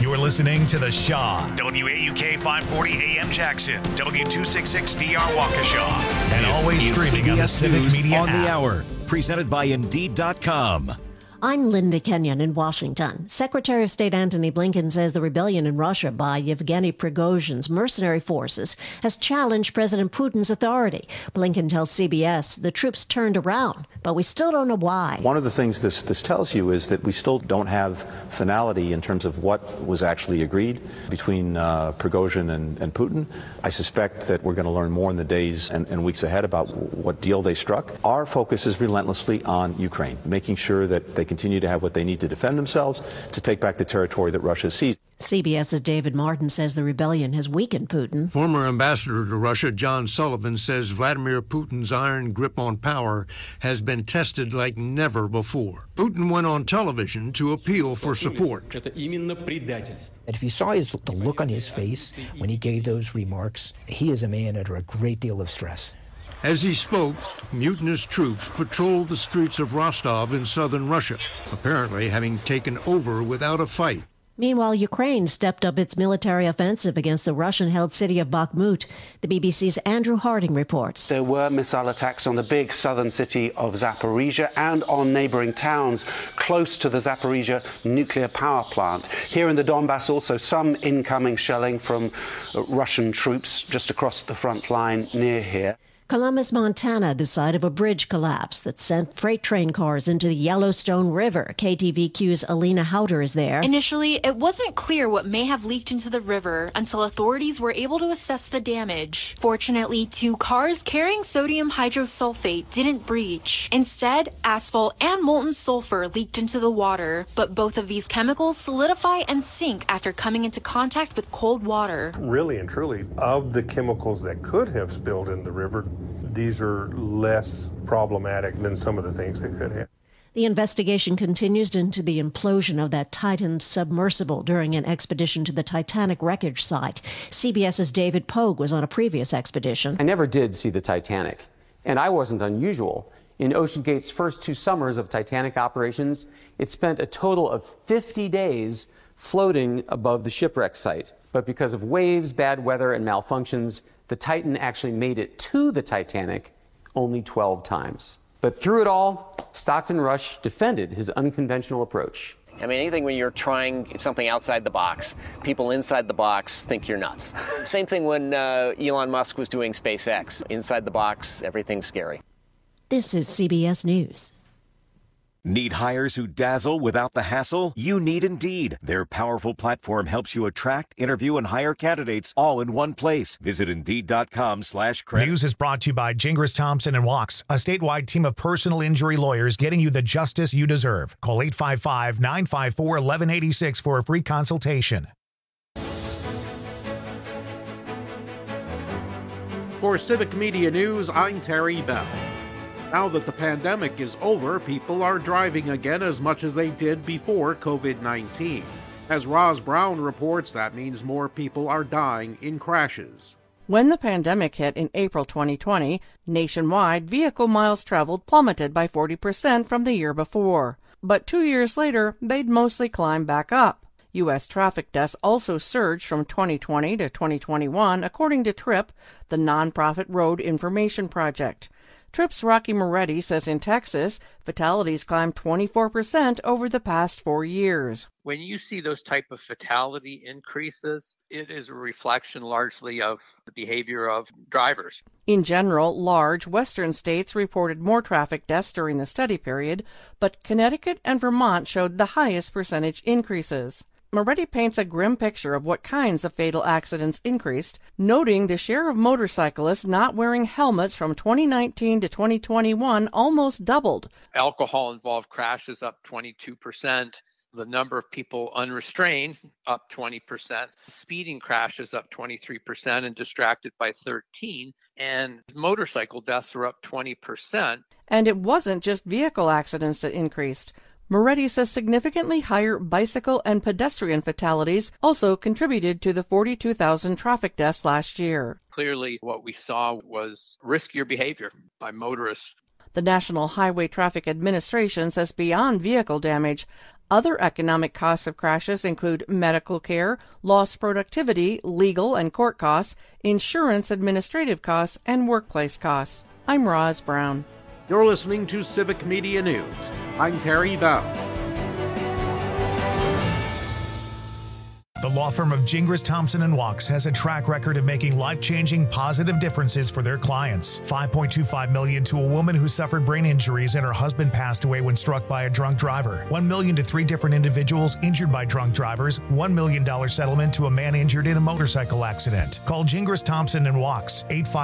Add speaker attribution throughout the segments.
Speaker 1: You're listening to The Shaw. WAUK 540 AM Jackson. W266DR Waukesha. And always streaming on the Civic Media
Speaker 2: on
Speaker 1: app.
Speaker 2: the hour. Presented by Indeed.com.
Speaker 3: I'm Linda Kenyon in Washington. Secretary of State Antony Blinken says the rebellion in Russia by Yevgeny Prigozhin's mercenary forces has challenged President Putin's authority. Blinken tells CBS the troops turned around, but we still don't know why.
Speaker 4: One of the things this tells you is that we still don't have finality in terms of what was actually agreed between Prigozhin and Putin. I suspect that we're going to learn more in the days and weeks ahead about what deal they struck. Our focus is relentlessly on Ukraine, making sure that they continue to have what they need to defend themselves, to take back the territory that Russia seized.
Speaker 3: CBS's David Martin says the rebellion has weakened Putin.
Speaker 5: Former ambassador to Russia John Sullivan says Vladimir Putin's iron grip on power has been tested like never before. Putin went on television to appeal for support.
Speaker 6: And if you saw the look on his face when he gave those remarks, he is a man under a great deal of stress.
Speaker 5: As he spoke, mutinous troops patrolled the streets of Rostov in southern Russia, apparently having taken over without a fight.
Speaker 3: Meanwhile, Ukraine stepped up its military offensive against the Russian-held city of Bakhmut. The BBC's Andrew Harding reports.
Speaker 7: There were missile attacks on the big southern city of Zaporizhia and on neighboring towns close to the Zaporizhia nuclear power plant. Here in the Donbass, also some incoming shelling from Russian troops just across the front line near here.
Speaker 3: Columbus, Montana, the site of a bridge collapse that sent freight train cars into the Yellowstone River. KTVQ's Alina Houter is there.
Speaker 8: Initially, it wasn't clear what may have leaked into the river until authorities were able to assess the damage. Fortunately, 2 cars carrying sodium hydrosulfate didn't breach. Instead, asphalt and molten sulfur leaked into the water, but both of these chemicals solidify and sink after coming into contact with cold water.
Speaker 9: Really and truly, of the chemicals that could have spilled in the river, these are less problematic than some of the things that could have.
Speaker 3: The investigation continues into the implosion of that Titan submersible during an expedition to the Titanic wreckage site. CBS's David Pogue was on a previous expedition.
Speaker 10: I never did see the Titanic, and I wasn't unusual. In OceanGate's first 2 summers of Titanic operations, it spent a total of 50 days floating above the shipwreck site. But because of waves, bad weather, and malfunctions, the Titan actually made it to the Titanic only 12 times. But through it all, Stockton Rush defended his unconventional approach.
Speaker 11: I mean, anything when you're trying something outside the box, people inside the box think you're nuts. Same thing when Elon Musk was doing SpaceX. Inside the box, everything's scary.
Speaker 3: This is CBS News.
Speaker 2: Need hires who dazzle without the hassle? You need Indeed. Their powerful platform helps you attract, interview, and hire candidates all in one place. Visit Indeed.com/credit.
Speaker 1: News is brought to you by Gingras Thompson and Wachs, a statewide team of personal injury lawyers getting you the justice you deserve. Call 855-954-1186 for a free consultation.
Speaker 12: For Civic Media News, I'm Terry Bell. Now that the pandemic is over, people are driving again as much as they did before COVID-19. As Roz Brown reports, that means more people are dying in crashes.
Speaker 13: When the pandemic hit in April 2020, nationwide vehicle miles traveled plummeted by 40% from the year before. But 2 years later, they'd mostly climbed back up. U.S. traffic deaths also surged from 2020 to 2021, according to TRIP, the nonprofit road information project. TRIP's Rocky Moretti says in Texas, fatalities climbed 24% over the past 4 years.
Speaker 14: When you see those type of fatality increases, it is a reflection largely of the behavior of drivers.
Speaker 13: In general, large western states reported more traffic deaths during the study period, but Connecticut and Vermont showed the highest percentage increases. Moretti paints a grim picture of what kinds of fatal accidents increased, noting the share of motorcyclists not wearing helmets from 2019 to 2021 almost doubled.
Speaker 14: Alcohol-involved crashes up 22%. The number of people unrestrained up 20%. Speeding crashes up 23% and distracted by 13%. And motorcycle deaths are up 20%.
Speaker 13: And it wasn't just vehicle accidents that increased. Moretti says significantly higher bicycle and pedestrian fatalities also contributed to the 42,000 traffic deaths last year.
Speaker 14: Clearly, what we saw was riskier behavior by motorists.
Speaker 13: The National Highway Traffic Administration says beyond vehicle damage, Other economic costs of crashes include medical care, lost productivity, legal and court costs, insurance administrative costs, and workplace costs. I'm Roz Brown.
Speaker 12: You're listening to Civic Media News. I'm Terry Bell.
Speaker 1: The law firm of Gingras, Thompson & Wachs has a track record of making life-changing positive differences for their clients. $5.25 million to a woman who suffered brain injuries and her husband passed away when struck by a drunk driver. $1 million to 3 different individuals injured by drunk drivers. $1 million settlement to a man injured in a motorcycle accident. Call Gingras, Thompson & Wachs,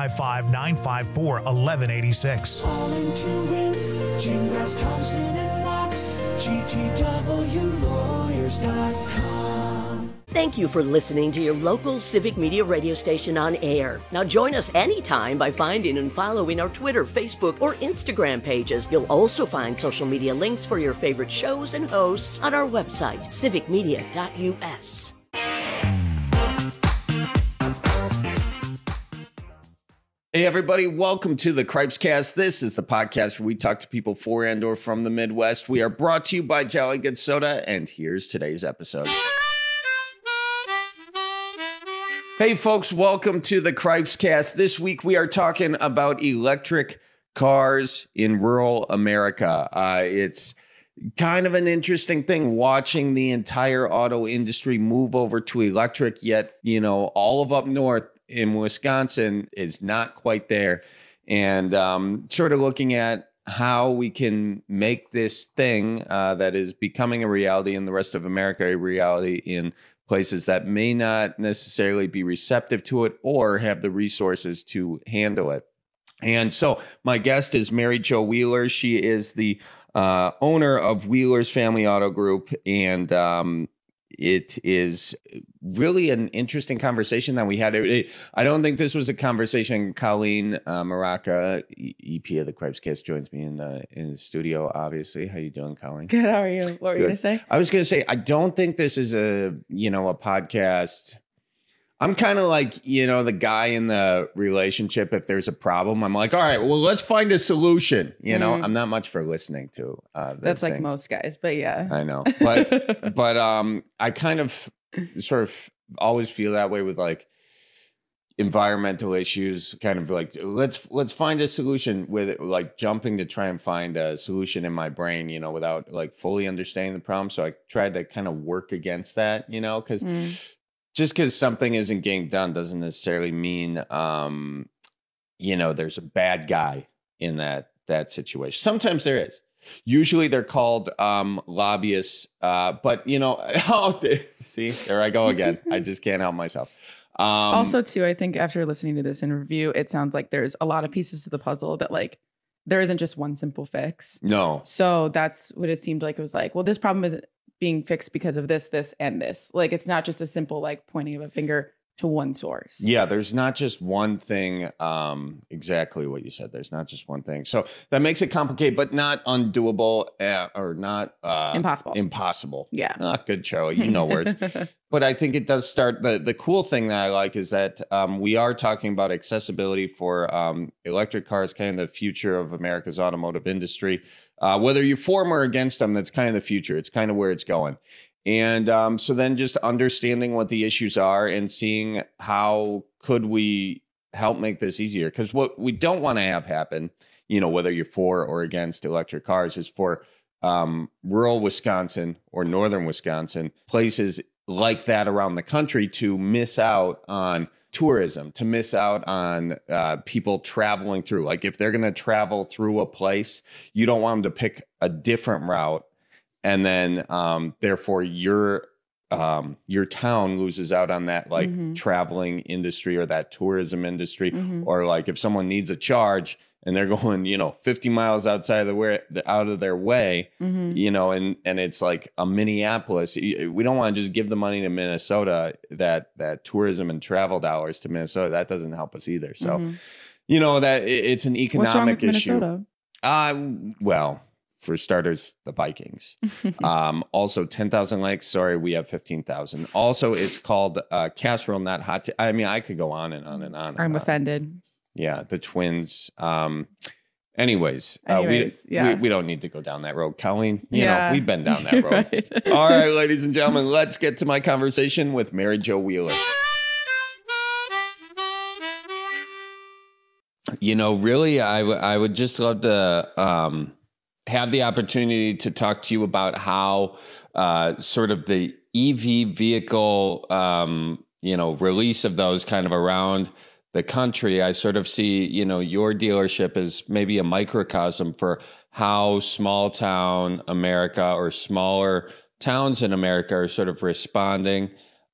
Speaker 1: 855-954-1186.
Speaker 15: Calling to win, Gingras, Thompson & Wachs, GTWLawyers.com.
Speaker 16: Thank you for listening to your local Civic Media radio station on air. Now join us anytime by finding and following our Twitter, Facebook, or Instagram pages. You'll also find social media links for your favorite shows and hosts on our website, civicmedia.us.
Speaker 17: Hey everybody, welcome to the Cripescast. This is the podcast where we talk to people for and or from the Midwest. We are brought to you by Jolly Good Soda, and here's today's episode. Hey folks, welcome to the Cripescast. This week we are talking about electric cars in rural America. It's kind of an interesting thing watching the entire auto industry move over to electric, yet, you know, all of up north in Wisconsin is not quite there. And sort of looking at how we can make this thing that is becoming a reality in the rest of America a reality in places that may not necessarily be receptive to it or have the resources to handle it. And so my guest is Mary Jo Wheeler. She is the owner of Wheeler's Family Auto Group. And it is really an interesting conversation that we had. I don't think this was a conversation. Colleen Maraca, EP of the Cripescast, joins me in the studio, obviously. How you doing, Colleen?
Speaker 18: Good. How are you? What were you going to say?
Speaker 17: I was going to say, I don't think this is a podcast. I'm kind of like, the guy in the relationship. If there's a problem, I'm like, all right, well, let's find a solution. I'm not much for listening to.
Speaker 18: That's like most guys, but yeah.
Speaker 17: I know. But I kind of sort of always feel that way with like environmental issues, kind of like, let's find a solution with it, like jumping to try and find a solution in my brain, without like fully understanding the problem. So I tried to kind of work against that, because just because something isn't getting done doesn't necessarily mean, there's a bad guy in that situation. Sometimes there is. Usually they're called lobbyists. But, see, there I go again. I just can't help myself.
Speaker 18: Also, too, I think after listening to this interview, it sounds like there's a lot of pieces to the puzzle that like there isn't just one simple fix.
Speaker 17: No.
Speaker 18: So that's what it seemed like. It was like, well, this problem isn't being fixed because of this, this, and this. Like, it's not just a simple, like, pointing of a finger to one source.
Speaker 17: Yeah, there's not just one thing. Exactly what you said. There's not just one thing. So that makes it complicated, but not undoable or not
Speaker 18: impossible.
Speaker 17: Impossible.
Speaker 18: Yeah.
Speaker 17: Good, Charlie. You know words. But I think it does start. The cool thing that I like is that we are talking about accessibility for electric cars, kind of the future of America's automotive industry. Whether you're for or against them, that's kind of the future. It's kind of where it's going. And so then just understanding what the issues are and seeing how could we help make this easier. Because what we don't want to have happen, whether you're for or against electric cars, is for rural Wisconsin or northern Wisconsin, places like that around the country to miss out on tourism, to miss out on people traveling through. Like if they're going to travel through a place, you don't want them to pick a different route. And then, therefore, your town loses out on that, like traveling industry or that tourism industry, or like if someone needs a charge and they're going, 50 miles outside out of their way, and it's like a Minneapolis. We don't want to just give the money to Minnesota, that tourism and travel dollars to Minnesota. That doesn't help us either. So, that it's an economic
Speaker 18: What's wrong with
Speaker 17: issue.
Speaker 18: Minnesota?
Speaker 17: Well. For starters, the Vikings. Also, 10,000 likes. Sorry, we have 15,000. Also, it's called casserole, not hot. I mean, I could go on and on and on.
Speaker 18: I'm offended.
Speaker 17: Yeah, the Twins. Anyways, we don't need to go down that road. Colleen, you know, we've been down that road.
Speaker 18: Right.
Speaker 17: All right, ladies and gentlemen, let's get to my conversation with Mary Jo Wheeler. You know, really, I would just love to have the opportunity to talk to you about how sort of the EV vehicle, release of those kind of around the country. I sort of see, you know, your dealership as maybe a microcosm for how small town America or smaller towns in America are sort of responding,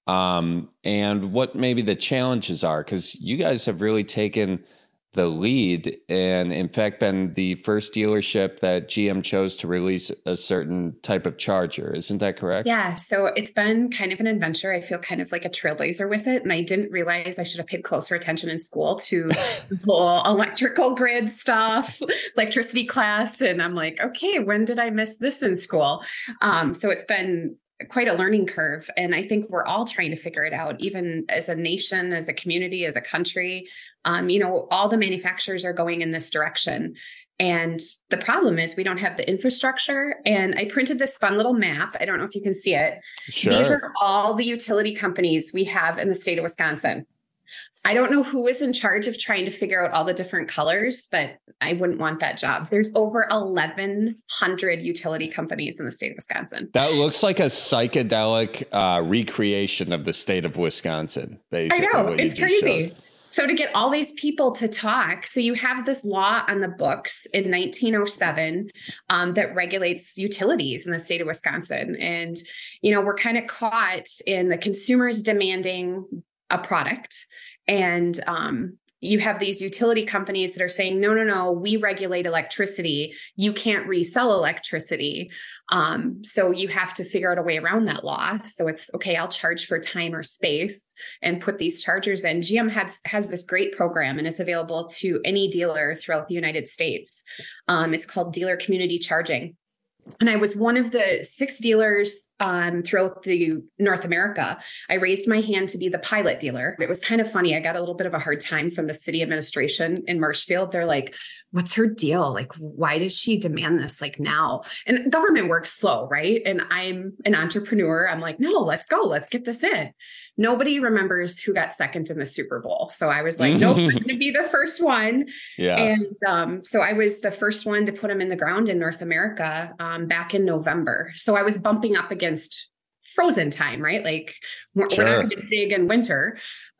Speaker 17: and what maybe the challenges are, because you guys have really taken the lead and in fact been the first dealership that GM chose to release a certain type of charger. Isn't that correct?
Speaker 19: Yeah. So it's been kind of an adventure. I feel kind of like a trailblazer with it. And I didn't realize I should have paid closer attention in school to the whole electrical grid stuff, electricity class. And I'm like, okay, when did I miss this in school? So it's been quite a learning curve. And I think we're all trying to figure it out, even as a nation, as a community, as a country. All the manufacturers are going in this direction. And the problem is we don't have the infrastructure. And I printed this fun little map. I don't know if you can see it.
Speaker 17: Sure.
Speaker 19: These are all the utility companies we have in the state of Wisconsin. I don't know who is in charge of trying to figure out all the different colors, but I wouldn't want that job. There's over 1,100 utility companies in the state of Wisconsin.
Speaker 17: That looks like a psychedelic recreation of the state of Wisconsin, basically.
Speaker 19: I know, it's crazy. So to get all these people to talk, so you have this law on the books in 1907 that regulates utilities in the state of Wisconsin. And, we're kind of caught in the consumers demanding a product. And you have these utility companies that are saying, no, we regulate electricity. You can't resell electricity. So you have to figure out a way around that law. So it's okay, I'll charge for time or space and put these chargers in. GM has this great program and it's available to any dealer throughout the United States. It's called Dealer Community Charging. And I was one of the 6 dealers throughout the North America. I raised my hand to be the pilot dealer. It was kind of funny. I got a little bit of a hard time from the city administration in Marshfield. They're like, what's her deal? Like, why does she demand this like now? And government works slow, right? And I'm an entrepreneur. I'm like, no, let's go. Let's get this in. Nobody remembers who got second in the Super Bowl. So I was like, nope, I'm going to be the first one. Yeah. And so I was the first one to put them in the ground in North America back in November. So I was bumping up against frozen time, right? Like we're not going to dig in winter.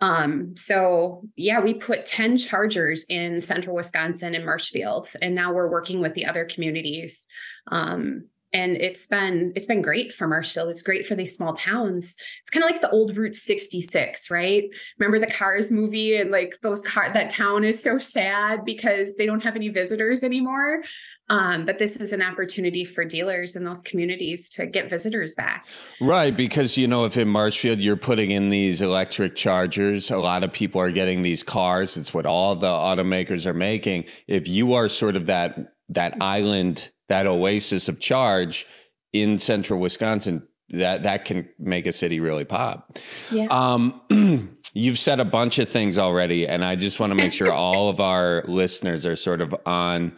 Speaker 19: So yeah, we put 10 chargers in central Wisconsin and Marshfield, and now we're working with the other communities. And it's been great for Marshfield. It's great for these small towns. It's kind of like the old Route 66, right? Remember the Cars movie, and like that town is so sad because they don't have any visitors anymore. But this is an opportunity for dealers in those communities to get visitors back.
Speaker 17: Right. Because, if in Marshfield you're putting in these electric chargers, a lot of people are getting these cars. It's what all the automakers are making. If you are sort of that island, that oasis of charge in central Wisconsin, that can make a city really pop. Yeah. You've said a bunch of things already, and I just want to make sure all of our listeners are sort of on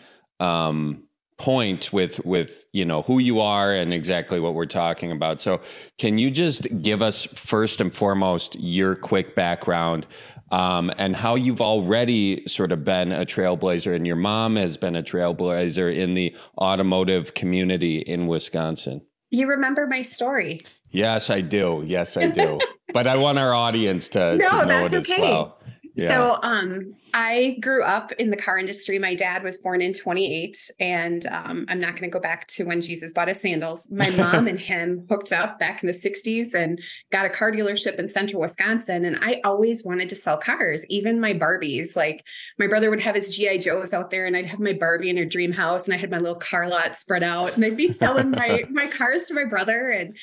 Speaker 17: point with who you are and exactly what we're talking about. So can you just give us first and foremost your quick background and how you've already sort of been a trailblazer, and your mom has been a trailblazer in the automotive community in Wisconsin?
Speaker 19: You remember my story?
Speaker 17: Yes, I do. But I want our audience to know it as well. Yeah.
Speaker 19: So I grew up in the car industry. My dad was born in 1928, and I'm not going to go back to when Jesus bought his sandals. My mom and him hooked up back in the 60s and got a car dealership in central Wisconsin. And I always wanted to sell cars, even my Barbies. Like my brother would have his G.I. Joes out there, and I'd have my Barbie in her dream house, and I had my little car lot spread out, and I'd be selling my cars to my brother. And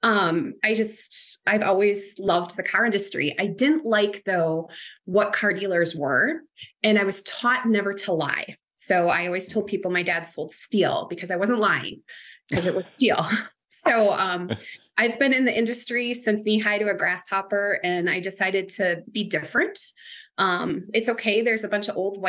Speaker 19: I've always loved the car industry. I didn't like, though, what car dealers were. And I was taught never to lie. So I always told people my dad sold steel, because I wasn't lying, because it was steel. So I've been in the industry since knee high to a grasshopper, and I decided to be different. It's okay. There's a bunch of old white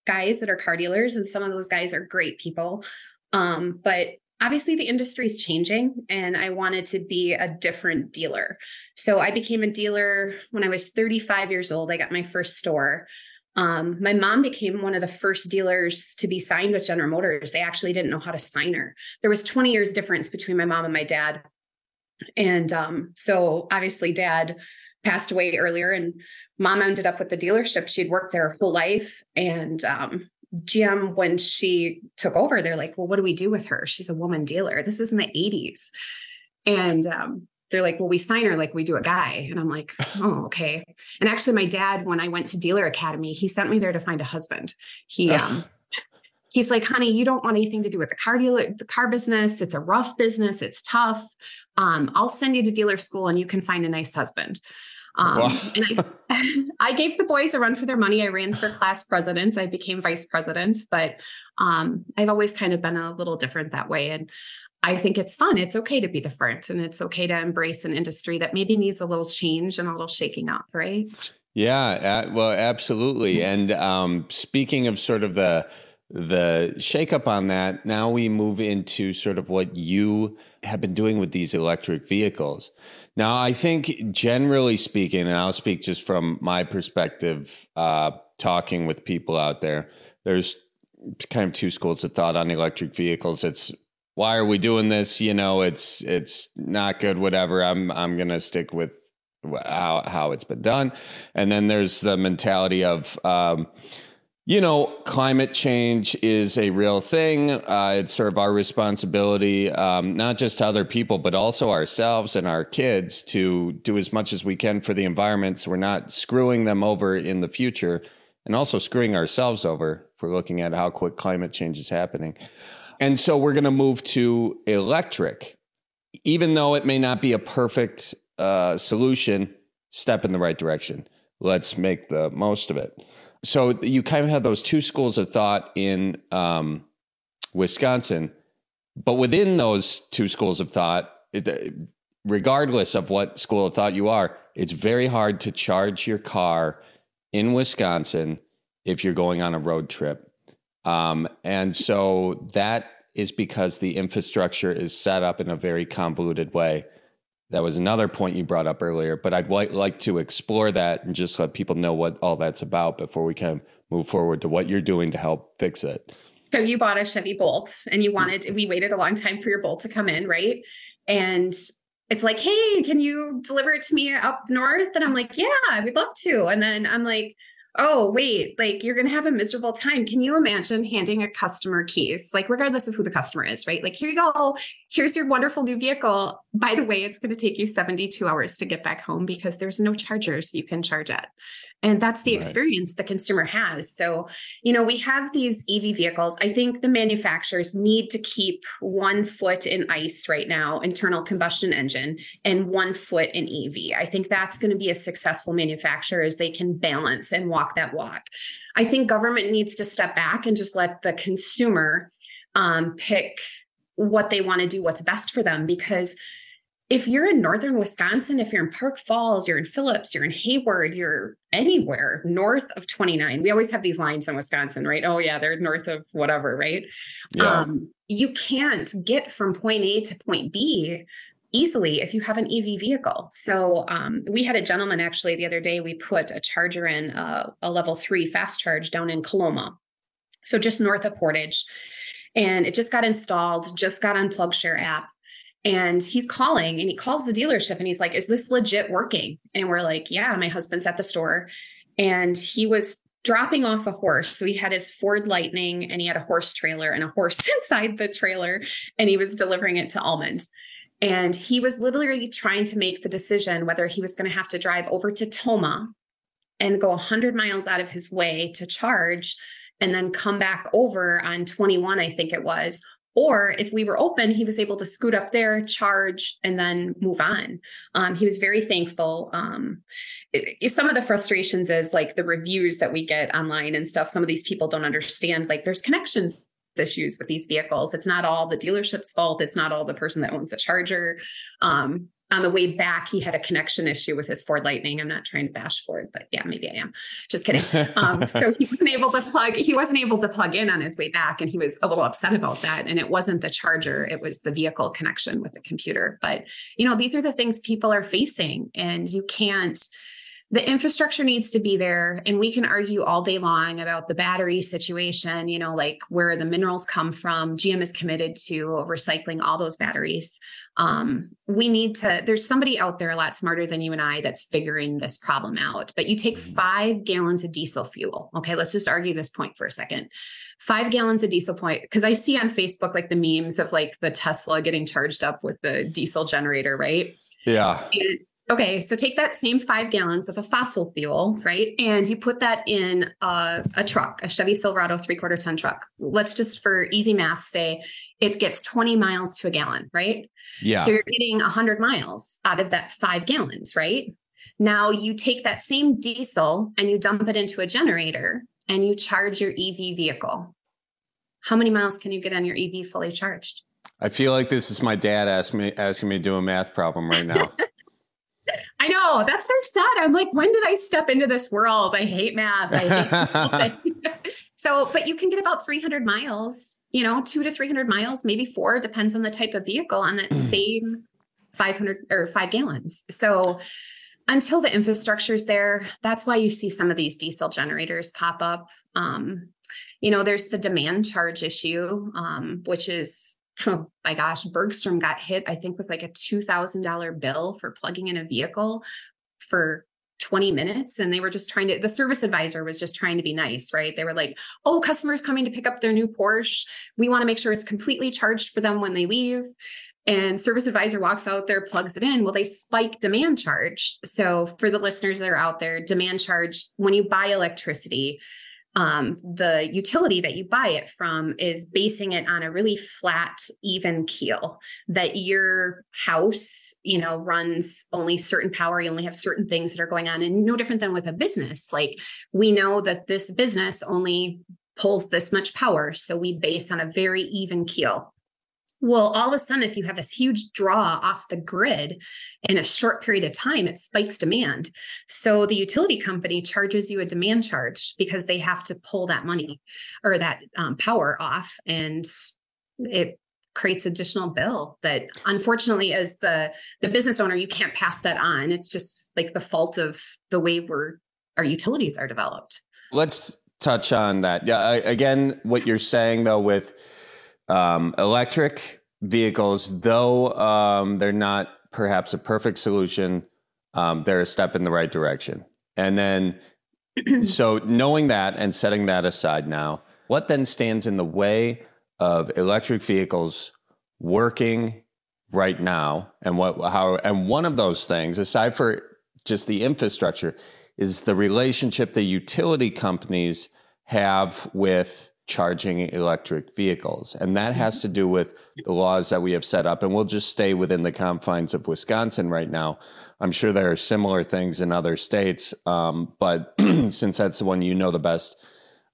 Speaker 19: guys that are car dealers, and some of those guys are great people. But obviously the industry is changing, and I wanted to be a different dealer. So I became a dealer when I was 35 years old. I got my first store. My mom became one of the first dealers to be signed with General Motors. They actually didn't know how to sign her. There was 20 years difference between my mom and my dad. And so obviously dad passed away earlier, and mom ended up with the dealership. She'd worked there her whole life. And GM, when she took over, they're like, well, what do we do with her? She's a woman dealer. This is in the 80s. And they're like, well, we sign her like we do a guy. And I'm like, oh, okay. And actually my dad, when I went to Dealer Academy, he sent me there to find a husband. He's like, honey, you don't want anything to do with the car business. It's a rough business. It's tough. I'll send you to dealer school and you can find a nice husband. And I gave the boys a run for their money. I ran for class president. I became vice president, but I've always kind of been a little different that way. And I think it's fun. It's okay to be different, and it's okay to embrace an industry that maybe needs a little change and a little shaking up, right?
Speaker 17: Yeah, well, absolutely. And speaking of sort of the shakeup on that, now we move into sort of what you have been doing with these electric vehicles. Now, I think generally speaking, and I'll speak just from my perspective, talking with people out there, there's kind of two schools of thought on electric vehicles. It's, why are we doing this? You know, it's not good, whatever. I'm going to stick with how it's been done. And then there's the mentality of, climate change is a real thing. It's sort of our responsibility, not just to other people, but also ourselves and our kids to do as much as we can for the environment, so we're not screwing them over in the future, and also screwing ourselves over if we're looking at how quick climate change is happening. And so we're going to move to electric, even though it may not be a perfect solution, step in the right direction. Let's make the most of it. So you kind of have those two schools of thought in Wisconsin, but within those two schools of thought, regardless of what school of thought you are, it's very hard to charge your car in Wisconsin if you're going on a road trip. And so that is because the infrastructure is set up in a very convoluted way. That was another point you brought up earlier, but I'd like to explore that and just let people know what all that's about before we can move forward to what you're doing to help fix it.
Speaker 19: So you bought a Chevy Bolt, and we waited a long time for your Bolt to come in, right? And it's like, hey, can you deliver it to me up north? And I'm like, yeah, we'd love to. And then I'm like, oh, wait, like you're going to have a miserable time. Can you imagine handing a customer keys, like regardless of who the customer is, right? Like, here you go. Here's your wonderful new vehicle. By the way, it's going to take you 72 hours to get back home because there's no chargers you can charge at. And that's the experience the consumer has. So, we have these EV vehicles. I think the manufacturers need to keep 1 foot in ICE right now, internal combustion engine, and 1 foot in EV. I think that's going to be a successful manufacturer as they can balance and walk that walk. I think government needs to step back and just let the consumer pick what they want to do, what's best for them. Because if you're in northern Wisconsin, if you're in Park Falls, you're in Phillips, you're in Hayward, you're anywhere north of 29. We always have these lines in Wisconsin, right? Oh yeah, they're north of whatever, right? Yeah. You can't get from point A to point B easily if you have an EV vehicle. So we had a gentleman actually the other day, we put a charger in, a level 3 fast charge down in Coloma. So just north of Portage. And it just got installed, just got on PlugShare app. And he's calling, and he calls the dealership and he's like, is this legit working? And we're like, yeah, my husband's at the store. And he was dropping off a horse. So he had his Ford Lightning and he had a horse trailer and a horse inside the trailer, and he was delivering it to Almond. And he was literally trying to make the decision whether he was going to have to drive over to Toma and go 100 miles out of his way to charge and then come back over on 21, I think it was. Or if we were open, he was able to scoot up there, charge, and then move on. He was very thankful. Some of the frustrations is like the reviews that we get online and stuff. Some of these people don't understand, like there's connections issues with these vehicles. It's not all the dealership's fault. It's not all the person that owns the charger. On the way back, he had a connection issue with his Ford Lightning. I'm not trying to bash Ford, but yeah, maybe I am. Just kidding. So he wasn't able to plug in on his way back, and he was a little upset about that. And it wasn't the charger, it was the vehicle connection with the computer. But, these are the things people are facing, and the infrastructure needs to be there. And we can argue all day long about the battery situation, like where the minerals come from. GM is committed to recycling all those batteries. There's somebody out there a lot smarter than you and I that's figuring this problem out. But you take 5 gallons of diesel fuel. Okay, let's just argue this point for a second. 5 gallons of diesel point, because I see on Facebook like the memes of like the Tesla getting charged up with the diesel generator, right?
Speaker 17: Yeah.
Speaker 19: Okay, so take that same 5 gallons of a fossil fuel, right? And you put that in a truck, a Chevy Silverado 3/4 ton truck. Let's just, for easy math, say it gets 20 miles to a gallon, right?
Speaker 17: Yeah.
Speaker 19: So you're getting 100 miles out of that 5 gallons, right? Now you take that same diesel and you dump it into a generator and you charge your EV vehicle. How many miles can you get on your EV fully charged?
Speaker 17: I feel like this is my dad asking me to do a math problem right now.
Speaker 19: I know, that's so sad. I'm like, when did I step into this world? I hate math. I hate So, but you can get about 300 miles, 200 to 300 miles, maybe 4, depends on the type of vehicle, on that same 500 or 5 gallons. So until the infrastructure is there, that's why you see some of these diesel generators pop up. There's the demand charge issue, which is, oh my gosh, Bergstrom got hit, I think, with like a $2,000 bill for plugging in a vehicle for 20 minutes. And they were just the service advisor was just trying to be nice, right? They were like, oh, customers coming to pick up their new Porsche. We want to make sure it's completely charged for them when they leave. And service advisor walks out there, plugs it in. Well, they spike demand charge. So for the listeners that are out there, demand charge, when you buy electricity, the utility that you buy it from is basing it on a really flat, even keel, that your house, runs only certain power. You only have certain things that are going on, and no different than with a business. Like, we know that this business only pulls this much power. So we base on a very even keel. Well, all of a sudden, if you have this huge draw off the grid in a short period of time, it spikes demand. So the utility company charges you a demand charge because they have to pull that money or that power off, and it creates additional bill that, unfortunately, as the business owner, you can't pass that on. It's just like the fault of the way our utilities are developed.
Speaker 17: Let's touch on that. Yeah, again, what you're saying though with electric vehicles, though they're not perhaps a perfect solution, they're a step in the right direction. And then, so knowing that and setting that aside now, what then stands in the way of electric vehicles working right now? And one of those things, aside for just the infrastructure, is the relationship the utility companies have with charging electric vehicles. And that has to do with the laws that we have set up. And we'll just stay within the confines of Wisconsin right now. I'm sure there are similar things in other states, but since that's the one the best,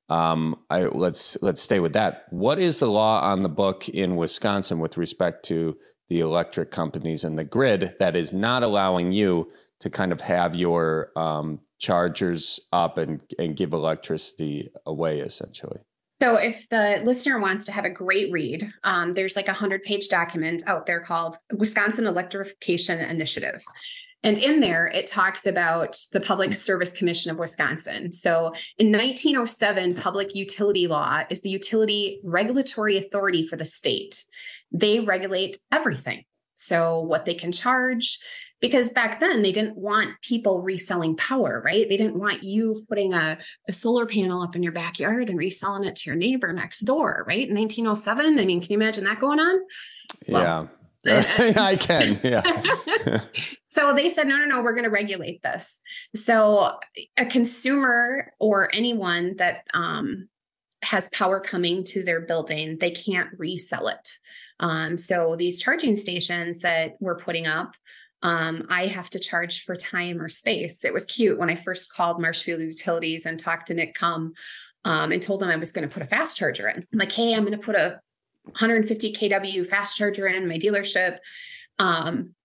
Speaker 17: let's stay with that. What is the law on the book in Wisconsin with respect to the electric companies and the grid that is not allowing you to kind of have your chargers up and give electricity away, essentially?
Speaker 19: So if the listener wants to have a great read, there's like a 100-page document out there called Wisconsin Electrification Initiative. And in there, it talks about the Public Service Commission of Wisconsin. So in 1907, public utility law is the utility regulatory authority for the state. They regulate everything. So what they can charge, because back then they didn't want people reselling power, right? They didn't want you putting a solar panel up in your backyard and reselling it to your neighbor next door, right? In 1907, I mean, can you imagine that going on?
Speaker 17: Well, yeah, I can. Yeah.
Speaker 19: So they said, no, we're going to regulate this. So a consumer or anyone that has power coming to their building, they can't resell it. So these charging stations that we're putting up, I have to charge for time or space. It was cute when I first called Marshfield Utilities and talked to Nick Cum and told him I was going to put a fast charger in. I'm like, hey, I'm going to put a 150 kW fast charger in my dealership.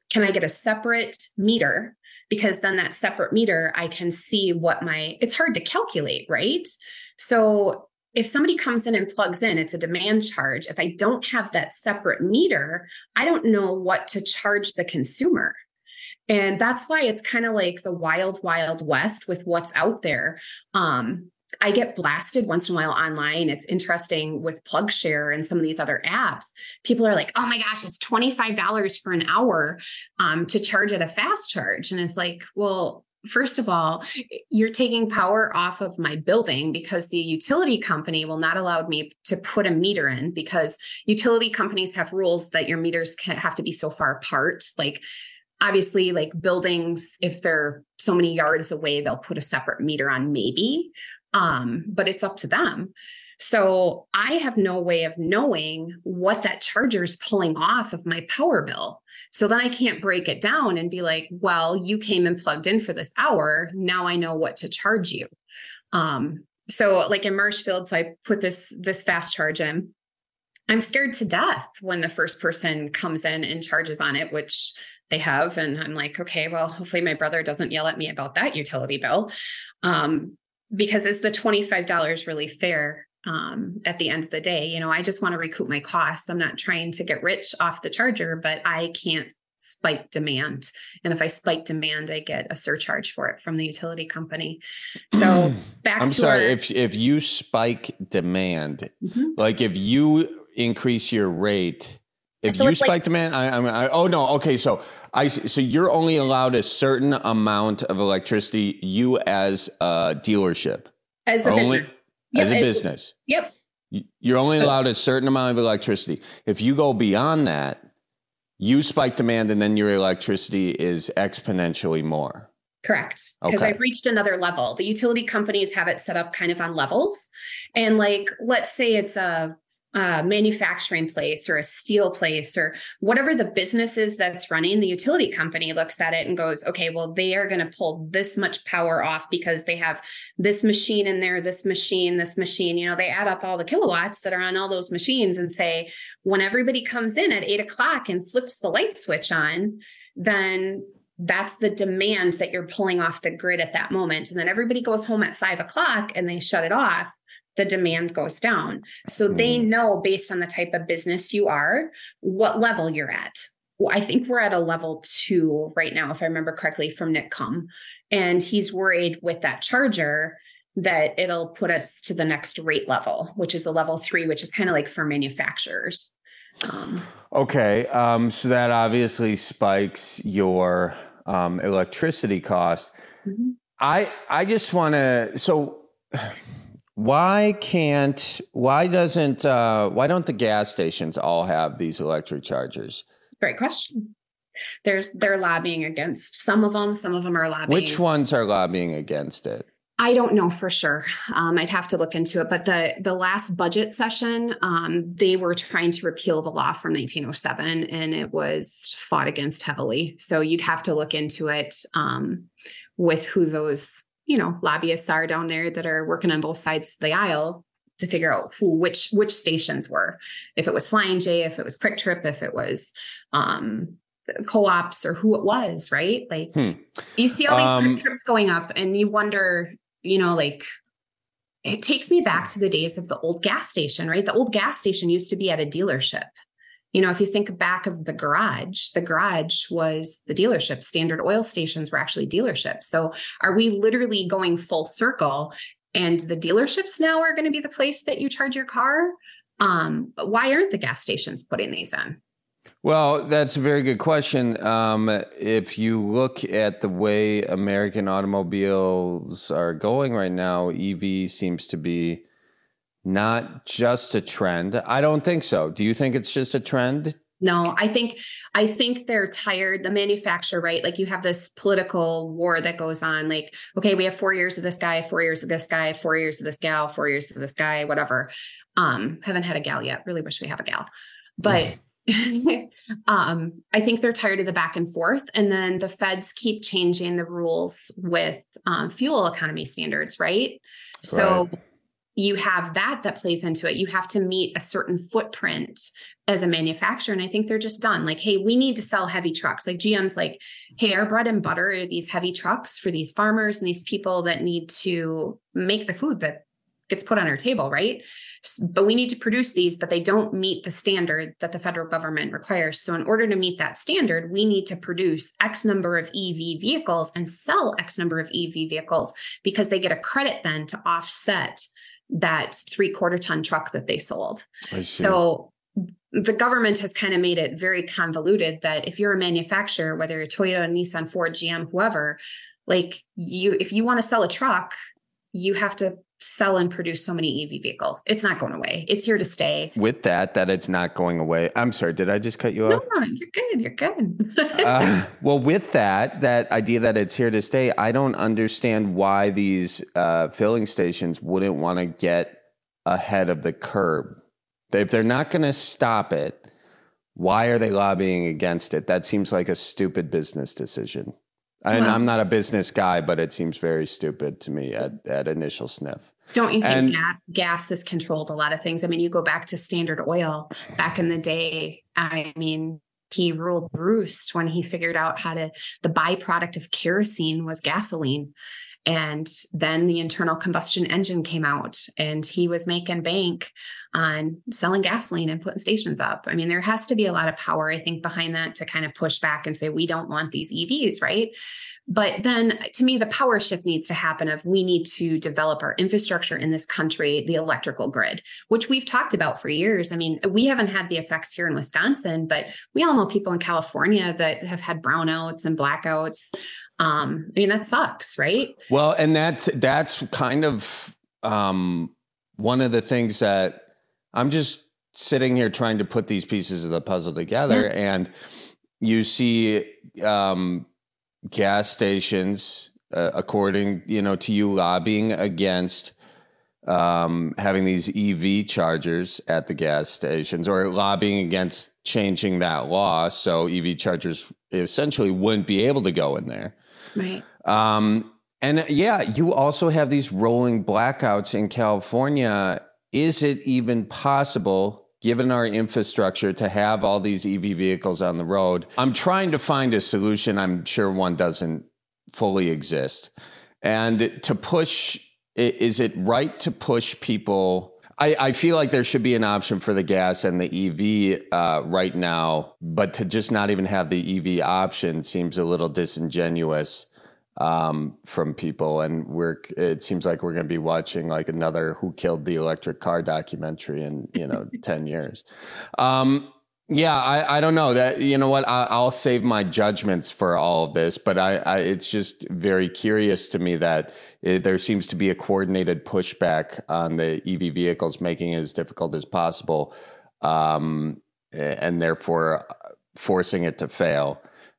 Speaker 19: can I get a separate meter? Because then that separate meter, I can see it's hard to calculate, right? So if somebody comes in and plugs in, it's a demand charge. If I don't have that separate meter, I don't know what to charge the consumer. And that's why it's kind of like the wild, wild west with what's out there. I get blasted once in a while online. It's interesting with PlugShare and some of these other apps. People are like, oh my gosh, it's $25 for an hour to charge at a fast charge. And it's like, well, first of all, you're taking power off of my building because the utility company will not allow me to put a meter in, because utility companies have rules that your meters have to be so far apart. Like, obviously, like buildings, if they're so many yards away, they'll put a separate meter on maybe. But it's up to them. So I have no way of knowing what that charger is pulling off of my power bill. So then I can't break it down and be like, well, you came and plugged in for this hour. Now I know what to charge you. So like in Marshfield, so I put this fast charge in. I'm scared to death when the first person comes in and charges on it, which they have. And I'm like, okay, well, hopefully my brother doesn't yell at me about that utility bill. Because is the $25 really fair at the end of the day? You know, I just want to recoup my costs. I'm not trying to get rich off the charger, but I can't spike demand. And if I spike demand, I get a surcharge for it from the utility company. So
Speaker 17: I'm sorry, if you spike demand, like if you increase your rate, if you spike demand, so you're only allowed a certain amount of electricity, you as a dealership.
Speaker 19: As a business.
Speaker 17: As a business.
Speaker 19: Yep.
Speaker 17: You're only allowed a certain amount of electricity. If you go beyond that, you spike demand and then your electricity is exponentially more.
Speaker 19: Correct. Because I've reached another level. The utility companies have it set up kind of on levels. And like, let's say it's a manufacturing place or a steel place or whatever the business is that's running, the utility company looks at it and goes, okay, well, they are going to pull this much power off because they have this machine in there, this machine, you know, they add up all the kilowatts that are on all those machines and say, when everybody comes in at 8:00 and flips the light switch on, then that's the demand that you're pulling off the grid at that moment. And then everybody goes home at 5:00 and they shut it off. The demand goes down. So they know based on the type of business you are, what level you're at. Well, I think we're at a level 2 right now, if I remember correctly, from Nick Cum. And he's worried with that charger that it'll put us to the next rate level, which is a level 3, which is kind of like for manufacturers.
Speaker 17: Okay. So that obviously spikes your electricity cost. I just want to, why don't the gas stations all have these electric chargers?
Speaker 19: Great question. They're lobbying against some of them. Some of them are lobbying.
Speaker 17: Which ones are lobbying against it?
Speaker 19: I don't know for sure. I'd have to look into it. But the last budget session, they were trying to repeal the law from 1907, and it was fought against heavily. So you'd have to look into it with who those lobbyists are down there that are working on both sides of the aisle to figure out which stations were, if it was Flying J, if it was Quick Trip, if it was co-ops or who it was, right? Like you see all these Quick Trips going up and you wonder, like it takes me back to the days of the old gas station, right? The old gas station used to be at a dealership. If you think back of the garage was the dealership. Standard Oil stations were actually dealerships. So are we literally going full circle and the dealerships now are going to be the place that you charge your car? But why aren't the gas stations putting these in?
Speaker 17: Well, that's a very good question. If you look at the way American automobiles are going right now, EV seems to be not just a trend. I don't think so. Do you think it's just a trend?
Speaker 19: No, I think they're tired. The manufacturer, right? Like you have this political war that goes on. Like, okay, we have 4 years of this guy, 4 years of this guy, 4 years of this gal, 4 years of this guy, whatever. Haven't had a gal yet. Really wish we have a gal, but I think they're tired of the back and forth. And then the feds keep changing the rules with fuel economy standards, right? So you have that plays into it. You have to meet a certain footprint as a manufacturer. And I think they're just done. Like, hey, we need to sell heavy trucks. Like GM's like, hey, our bread and butter are these heavy trucks for these farmers and these people that need to make the food that gets put on our table, right? But we need to produce these, but they don't meet the standard that the federal government requires. So in order to meet that standard, we need to produce X number of EV vehicles and sell X number of EV vehicles, because they get a credit then to offset that 3/4 ton truck that they sold. So the government has kind of made it very convoluted that if you're a manufacturer, whether you're Toyota, Nissan, Ford, GM, whoever, like if you want to sell a truck, you have to sell and produce so many EV vehicles. It's not going away. It's here to stay.
Speaker 17: With that it's not going away. I'm sorry, did I just cut you off?
Speaker 19: No, you're good. You're good.
Speaker 17: Well, with that idea that it's here to stay, I don't understand why these filling stations wouldn't want to get ahead of the curve. If they're not going to stop it, why are they lobbying against it? That seems like a stupid business decision. And I'm not a business guy, but it seems very stupid to me at initial sniff.
Speaker 19: Don't you think gas has controlled a lot of things? I mean, you go back to Standard Oil back in the day. I mean, he ruled roost when he figured out the byproduct of kerosene was gasoline. And then the internal combustion engine came out and he was making bank on selling gasoline and putting stations up. I mean, there has to be a lot of power, I think, behind that to kind of push back and say, we don't want these EVs, right? But then to me, the power shift needs to happen of we need to develop our infrastructure in this country, the electrical grid, which we've talked about for years. I mean, we haven't had the effects here in Wisconsin, but we all know people in California that have had brownouts and blackouts. I mean, that sucks, right?
Speaker 17: Well, and that's kind of one of the things that I'm just sitting here trying to put these pieces of the puzzle together, and you see gas stations, according to you, lobbying against having these EV chargers at the gas stations, or lobbying against changing that law so EV chargers essentially wouldn't be able to go in there.
Speaker 19: Right.
Speaker 17: And you also have these rolling blackouts in California. Is it even possible, given our infrastructure, to have all these EV vehicles on the road? I'm trying to find a solution. I'm sure one doesn't fully exist. And to push, is it right to push people? I feel like there should be an option for the gas and the EV right now, but to just not even have the EV option seems a little disingenuous from people. And it seems like we're going to be watching like another Who Killed the Electric Car documentary in 10 years. I don't know that, you know what, I'll save my judgments for all of this, but it's just very curious to me that there seems to be a coordinated pushback on the EV vehicles, making it as difficult as possible, and therefore forcing it to fail.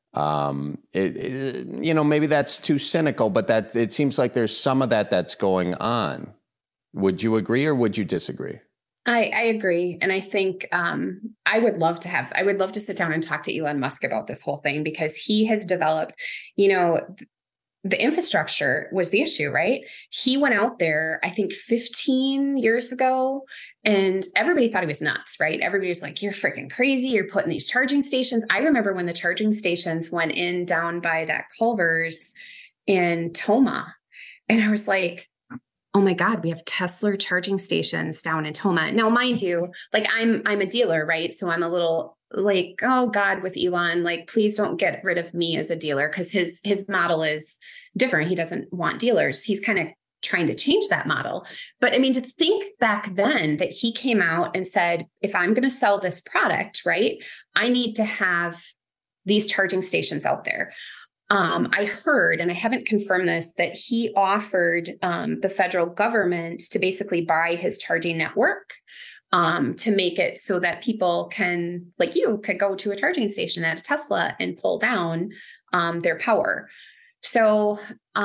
Speaker 17: Maybe that's too cynical, but that it seems like there's some of that's going on. Would you agree or would you disagree?
Speaker 19: I agree. And I think I would love to sit down and talk to Elon Musk about this whole thing, because he has developed, the infrastructure was the issue, right? He went out there, I think 15 years ago, and everybody thought he was nuts, right? Everybody was like, you're freaking crazy. You're putting these charging stations. I remember when the charging stations went in down by that Culver's in Toma. And I was like, oh my God, we have Tesla charging stations down in Toma. Now, mind you, like I'm a dealer, right? So I'm a little like, oh God, with Elon, like, please don't get rid of me as a dealer, because his model is different. He doesn't want dealers. He's kind of trying to change that model. But I mean, to think back then that he came out and said, if I'm going to sell this product, right, I need to have these charging stations out there. I heard, and I haven't confirmed this, that he offered the federal government to basically buy his charging network to make it so that people can, like you, could go to a charging station at a Tesla and pull down their power. So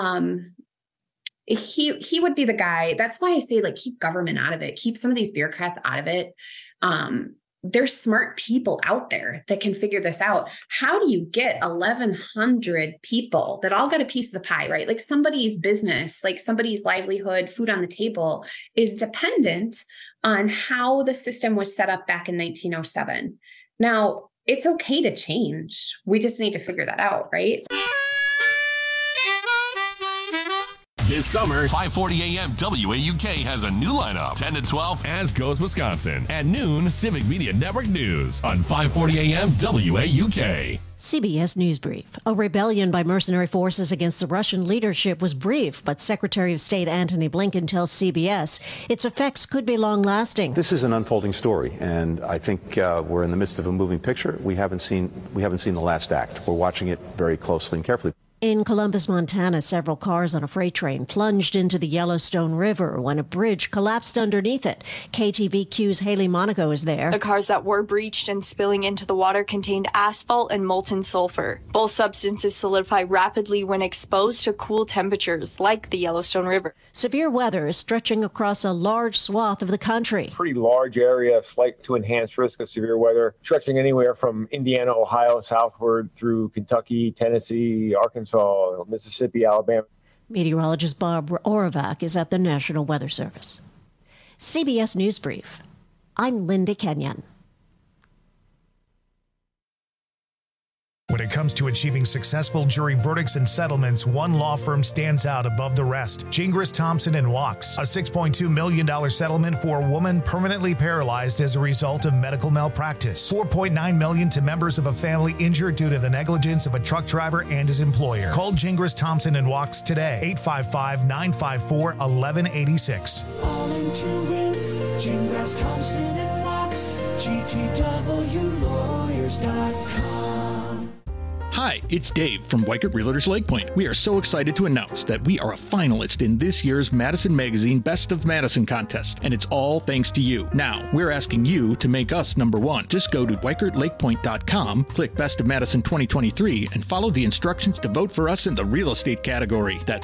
Speaker 19: he would be the guy. That's why I say, like, keep government out of it. Keep some of these bureaucrats out of it. there's smart people out there that can figure this out. How do you get 1,100 people that all got a piece of the pie, right? Like somebody's business, like somebody's livelihood, food on the table is dependent on how the system was set up back in 1907. Now, it's okay to change. We just need to figure that out, right?
Speaker 20: This summer, 5:40 a.m. WAUK has a new lineup. 10 to 12, As Goes Wisconsin. At noon, Civic Media Network News on 5:40 a.m. WAUK.
Speaker 3: CBS News Brief. A rebellion by mercenary forces against the Russian leadership was brief, but Secretary of State Antony Blinken tells CBS its effects could be long-lasting.
Speaker 4: This is an unfolding story, and I think we're in the midst of a moving picture. We haven't seen the last act. We're watching it very closely and carefully.
Speaker 3: In Columbus, Montana, several cars on a freight train plunged into the Yellowstone River when a bridge collapsed underneath it. KTVQ's Haley Monaco is there.
Speaker 21: The cars that were breached and spilling into the water contained asphalt and molten sulfur. Both substances solidify rapidly when exposed to cool temperatures, like the Yellowstone River.
Speaker 3: Severe weather is stretching across a large swath of the country.
Speaker 22: Pretty large area of slight to enhanced risk of severe weather, stretching anywhere from Indiana, Ohio, southward through Kentucky, Tennessee, Arkansas, Mississippi, Alabama.
Speaker 3: Meteorologist Bob Oravak is at the National Weather Service. CBS News Brief. I'm Linda Kenyon.
Speaker 1: When it comes to achieving successful jury verdicts and settlements, one law firm stands out above the rest. Gingras, Thompson & Wachs. A $6.2 million settlement for a woman permanently paralyzed as a result of medical malpractice. $4.9 million to members of a family injured due to the negligence of a truck driver and his employer. Call Gingras, Thompson & Wachs today. 855-954-1186.
Speaker 15: All into it. Gingras, Thompson & Wachs. GTWLawyers.com.
Speaker 23: Hi, it's Dave from Weikert Realtors Lake Point. We are so excited to announce that we are a finalist in this year's Madison Magazine Best of Madison contest, and it's all thanks to you. Now, we're asking you to make us number one. Just go to WeikertLakePoint.com, click Best of Madison 2023, and follow the instructions to vote for us in the real estate category. That's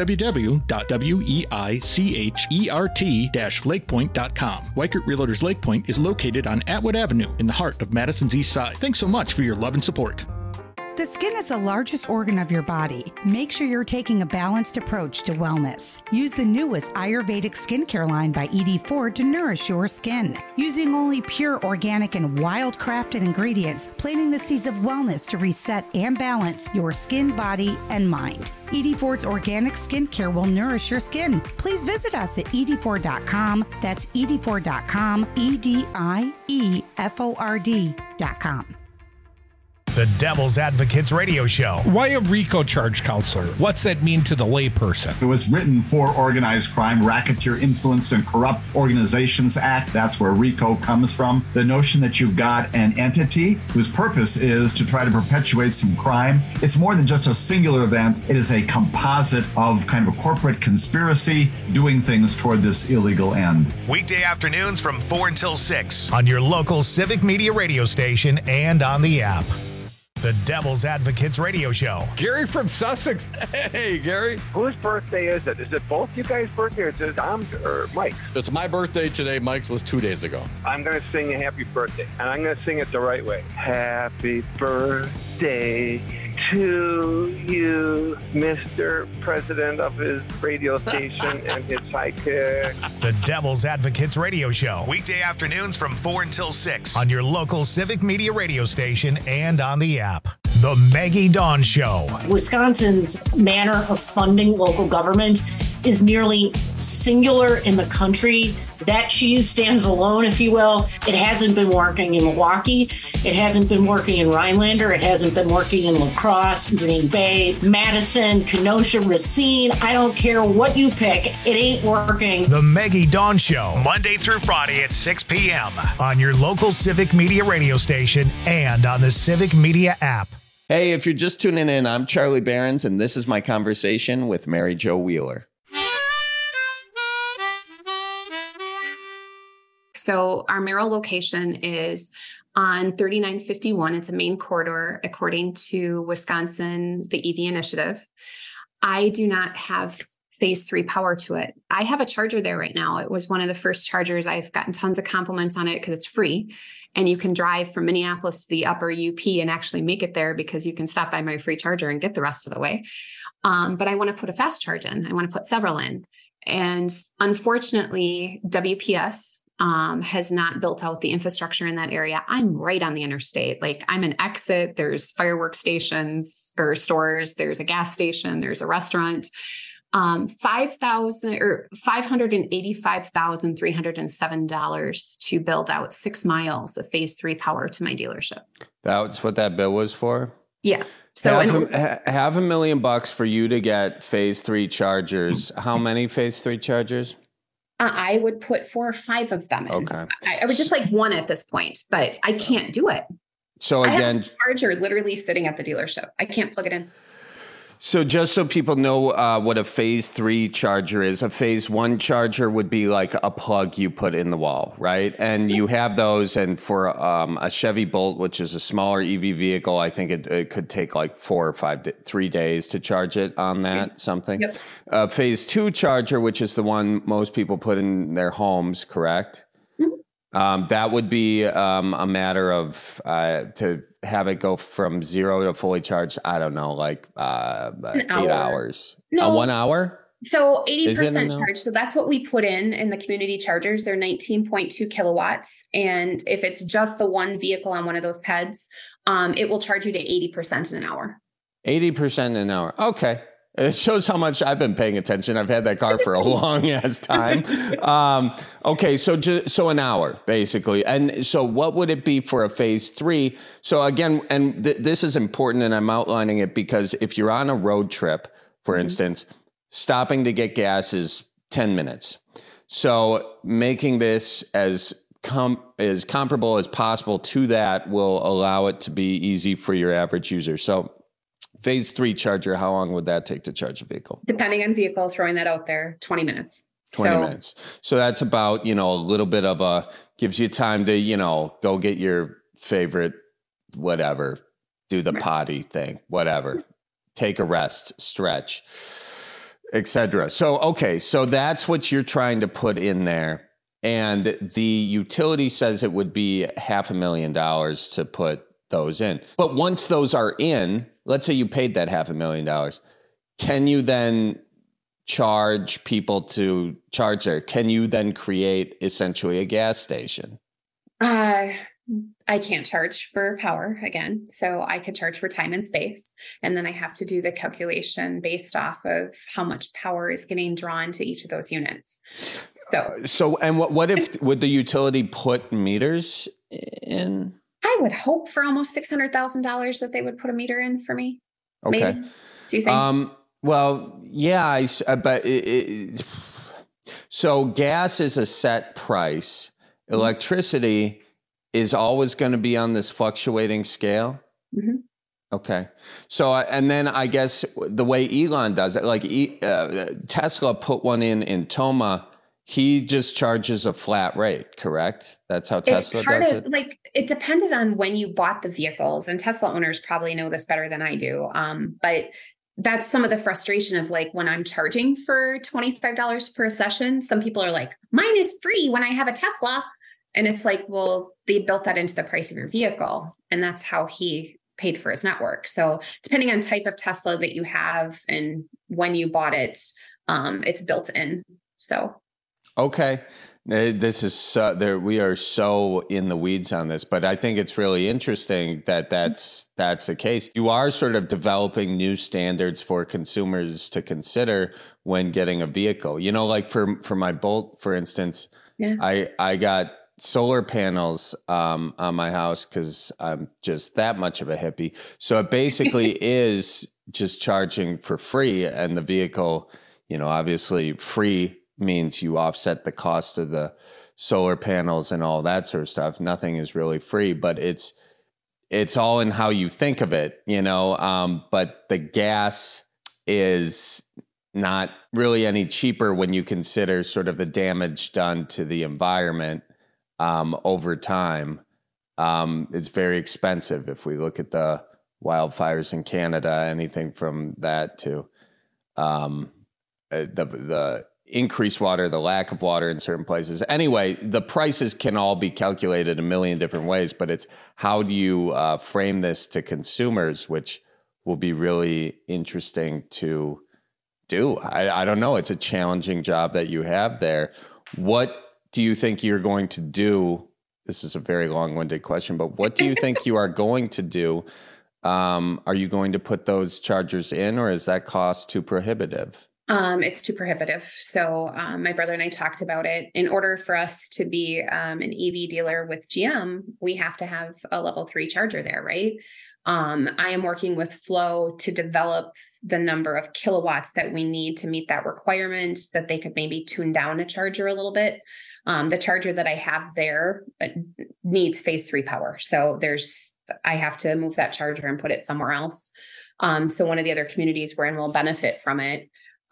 Speaker 23: www.weichert-lakepoint.com. Weikert Realtors Lake Point is located on Atwood Avenue in the heart of Madison's East Side. Thanks so much for your love and support.
Speaker 24: The skin is the largest organ of your body. Make sure you're taking a balanced approach to wellness. Use the newest Ayurvedic skincare line by ED4 to nourish your skin. Using only pure, organic, and wild-crafted ingredients, planting the seeds of wellness to reset and balance your skin, body, and mind. ED4's organic skincare will nourish your skin. Please visit us at ed4.com. That's ed4.com, EDIEFORD.com.
Speaker 1: The Devil's Advocates Radio Show.
Speaker 25: Why a RICO charge counselor? What's that mean to the layperson?
Speaker 26: It was written for Organized Crime, Racketeer Influenced and Corrupt Organizations Act. That's where RICO comes from. The notion that you've got an entity whose purpose is to try to perpetuate some crime. It's more than just a singular event. It is a composite of kind of a corporate conspiracy doing things toward this illegal end.
Speaker 1: Weekday afternoons from 4 until 6 on your local Civic Media radio station and on the app. The Devil's Advocates Radio Show.
Speaker 27: Gary from Sussex. Hey, Gary.
Speaker 28: Whose birthday is it? Is it both you guys' birthday or is it Tom's or Mike's?
Speaker 27: It's my birthday today. Mike's was 2 days ago.
Speaker 28: I'm going to sing a happy birthday, and I'm going to sing it the right way. Happy birthday to you, Mr. President of his radio station and his sidekick.
Speaker 1: The Devil's Advocates Radio Show. Weekday afternoons from 4 until 6 on your local Civic Media radio station and on the app. The Maggie Dawn Show.
Speaker 29: Wisconsin's manner of funding local government is nearly singular in the country. That cheese stands alone, if you will. It hasn't been working in Milwaukee. It hasn't been working in Rhinelander. It hasn't been working in La Crosse, Green Bay, Madison, Kenosha, Racine. I don't care what you pick. It ain't working.
Speaker 1: The Maggie Dawn Show, Monday through Friday at 6 p.m. on your local Civic Media radio station and on the Civic Media app.
Speaker 17: Hey, if you're just tuning in, I'm Charlie Behrens, and this is my conversation with Mary Jo Wheeler.
Speaker 19: So our Merrill location is on 3951. It's a main corridor, according to Wisconsin, the EV initiative. I do not have phase 3 power to it. I have a charger there right now. It was one of the first chargers. I've gotten tons of compliments on it because it's free. and you can drive from Minneapolis to the upper UP and actually make it there because you can stop by my free charger and get the rest of the way. But I want to put a fast charge in. I want to put several in. And unfortunately, WPS has not built out the infrastructure in that area. I'm right on the interstate. Like, I'm an exit. There's fireworks stations or stores. There's a gas station. There's a restaurant. $585,307 to build out 6 miles of phase 3 power to my dealership.
Speaker 17: That's what that bill was for?
Speaker 19: Yeah. So
Speaker 17: $500,000 for you to get phase 3 chargers. How many phase 3 chargers?
Speaker 19: I would put 4 or 5 of them in.
Speaker 17: Okay.
Speaker 19: I would just like one at this point, but I can't do it.
Speaker 17: So
Speaker 19: I
Speaker 17: again,
Speaker 19: have a charger literally sitting at the dealership. I can't plug it in.
Speaker 17: so just so people know what a phase 3 charger is, a phase 1 charger would be like a plug you put in the wall, right? And you have those, and for a Chevy Bolt, which is a smaller EV vehicle, I think it could take like 4 or 3 days to charge it on that, something.
Speaker 19: Yep.
Speaker 17: Phase 2 charger, which is the one most people put in their homes, correct? That would be a matter of to have it go from 0 to fully charged. I don't know, like 8 hours.
Speaker 19: No.
Speaker 17: 1 hour?
Speaker 19: So
Speaker 17: Is it
Speaker 19: 80%
Speaker 17: an hour?
Speaker 19: charge. So that's what we put in the community chargers. They're 19.2 kilowatts. And if it's just the one vehicle on one of those PEDs, it will charge you to 80% in an hour.
Speaker 17: 80% an hour. Okay. It shows how much I've been paying attention. I've had that car for a long ass time. Okay, so an hour basically. And so what would it be for a phase 3? So again, and this is important, and I'm outlining it because if you're on a road trip, for instance, stopping to get gas is 10 minutes. So making this as comparable as possible to that will allow it to be easy for your average user. So phase 3 charger, how long would that take to charge a vehicle?
Speaker 19: Depending on vehicle, throwing that out there, 20 minutes.
Speaker 17: 20 minutes. So that's about, a little bit of gives you time to, go get your favorite, whatever, do the potty thing, whatever, take a rest, stretch, etc. So, okay. So that's what you're trying to put in there. And the utility says it would be $500,000 to put those in. But once those are in, let's say you paid that $500,000, can you then charge people to charge there? Can you then create essentially a gas station?
Speaker 19: I can't charge for power again. So I could charge for time and space. And then I have to do the calculation based off of how much power is getting drawn to each of those units.
Speaker 17: So and what if, would the utility put meters in?
Speaker 19: I would hope for almost $600,000 that they would put a meter in for me.
Speaker 17: Okay.
Speaker 19: Maybe. Do you think?
Speaker 17: Well, yeah, but so gas is a set price. Electricity is always going to be on this fluctuating scale.
Speaker 19: Mm-hmm.
Speaker 17: Okay. So, and then I guess the way Elon does it, like Tesla put one in Toma, he just charges a flat rate, correct? That's how Tesla does it?
Speaker 19: Like, it depended on when you bought the vehicles, and Tesla owners probably know this better than I do. But that's some of the frustration of like when I'm charging for $25 per session, some people are like, mine is free when I have a Tesla. And it's like, well, they built that into the price of your vehicle. And that's how he paid for his network. So depending on type of Tesla that you have and when you bought it, it's built in. So.
Speaker 17: Okay. This is we are so in the weeds on this, but I think it's really interesting that that's the case. You are sort of developing new standards for consumers to consider when getting a vehicle. Like for my Bolt, for instance,
Speaker 19: yeah.
Speaker 17: I got solar panels on my house because I'm just that much of a hippie. So it basically is just charging for free, and the vehicle, obviously free means you offset the cost of the solar panels and all that sort of stuff. Nothing is really free, but it's all in how you think of it, but the gas is not really any cheaper when you consider sort of the damage done to the environment over time. It's very expensive if we look at the wildfires in Canada, anything from that to the increased water, the lack of water in certain places. Anyway, the prices can all be calculated a million different ways, but it's how do you frame this to consumers, which will be really interesting to do. I don't know. It's a challenging job that you have there. What do you think you're going to do? This is a very long-winded question, but what do you think you are going to do? Are you going to put those chargers in, or is that cost too prohibitive?
Speaker 19: It's too prohibitive. So my brother and I talked about it. In order for us to be an EV dealer with GM, we have to have a level 3 charger there, right? I am working with Flow to develop the number of kilowatts that we need to meet that requirement, that they could maybe tune down a charger a little bit. The charger that I have there needs phase 3 power. So I have to move that charger and put it somewhere else. So one of the other communities we're in will benefit from it.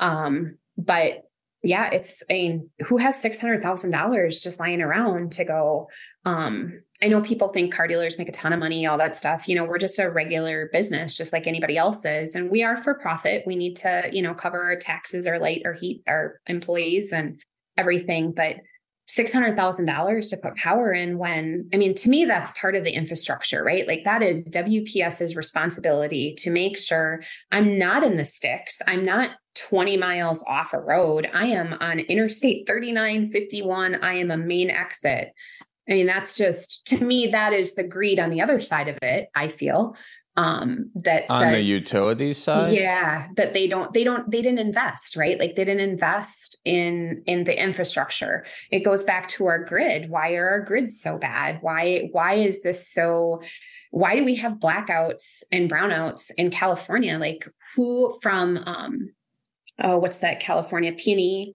Speaker 19: But yeah, who has $600,000 just lying around to go? I know people think car dealers make a ton of money, all that stuff. We're just a regular business, just like anybody else is. And we are for profit. We need to, cover our taxes, our light, our heat, our employees and everything. But $600,000 to put power in to me, that's part of the infrastructure, right? Like that is WPS's responsibility to make sure I'm not in the sticks. I'm not 20 miles off a road. I am on Interstate 3951. I am a main exit. That's just, to me, that is the greed on the other side of it, I feel. That's
Speaker 17: on the utility side.
Speaker 19: Yeah. That they didn't invest, right? Like they didn't invest in the infrastructure. It goes back to our grid. Why are our grids so bad? Why is this so, why do we have blackouts and brownouts in California? Like who from, what's that? California PG&E,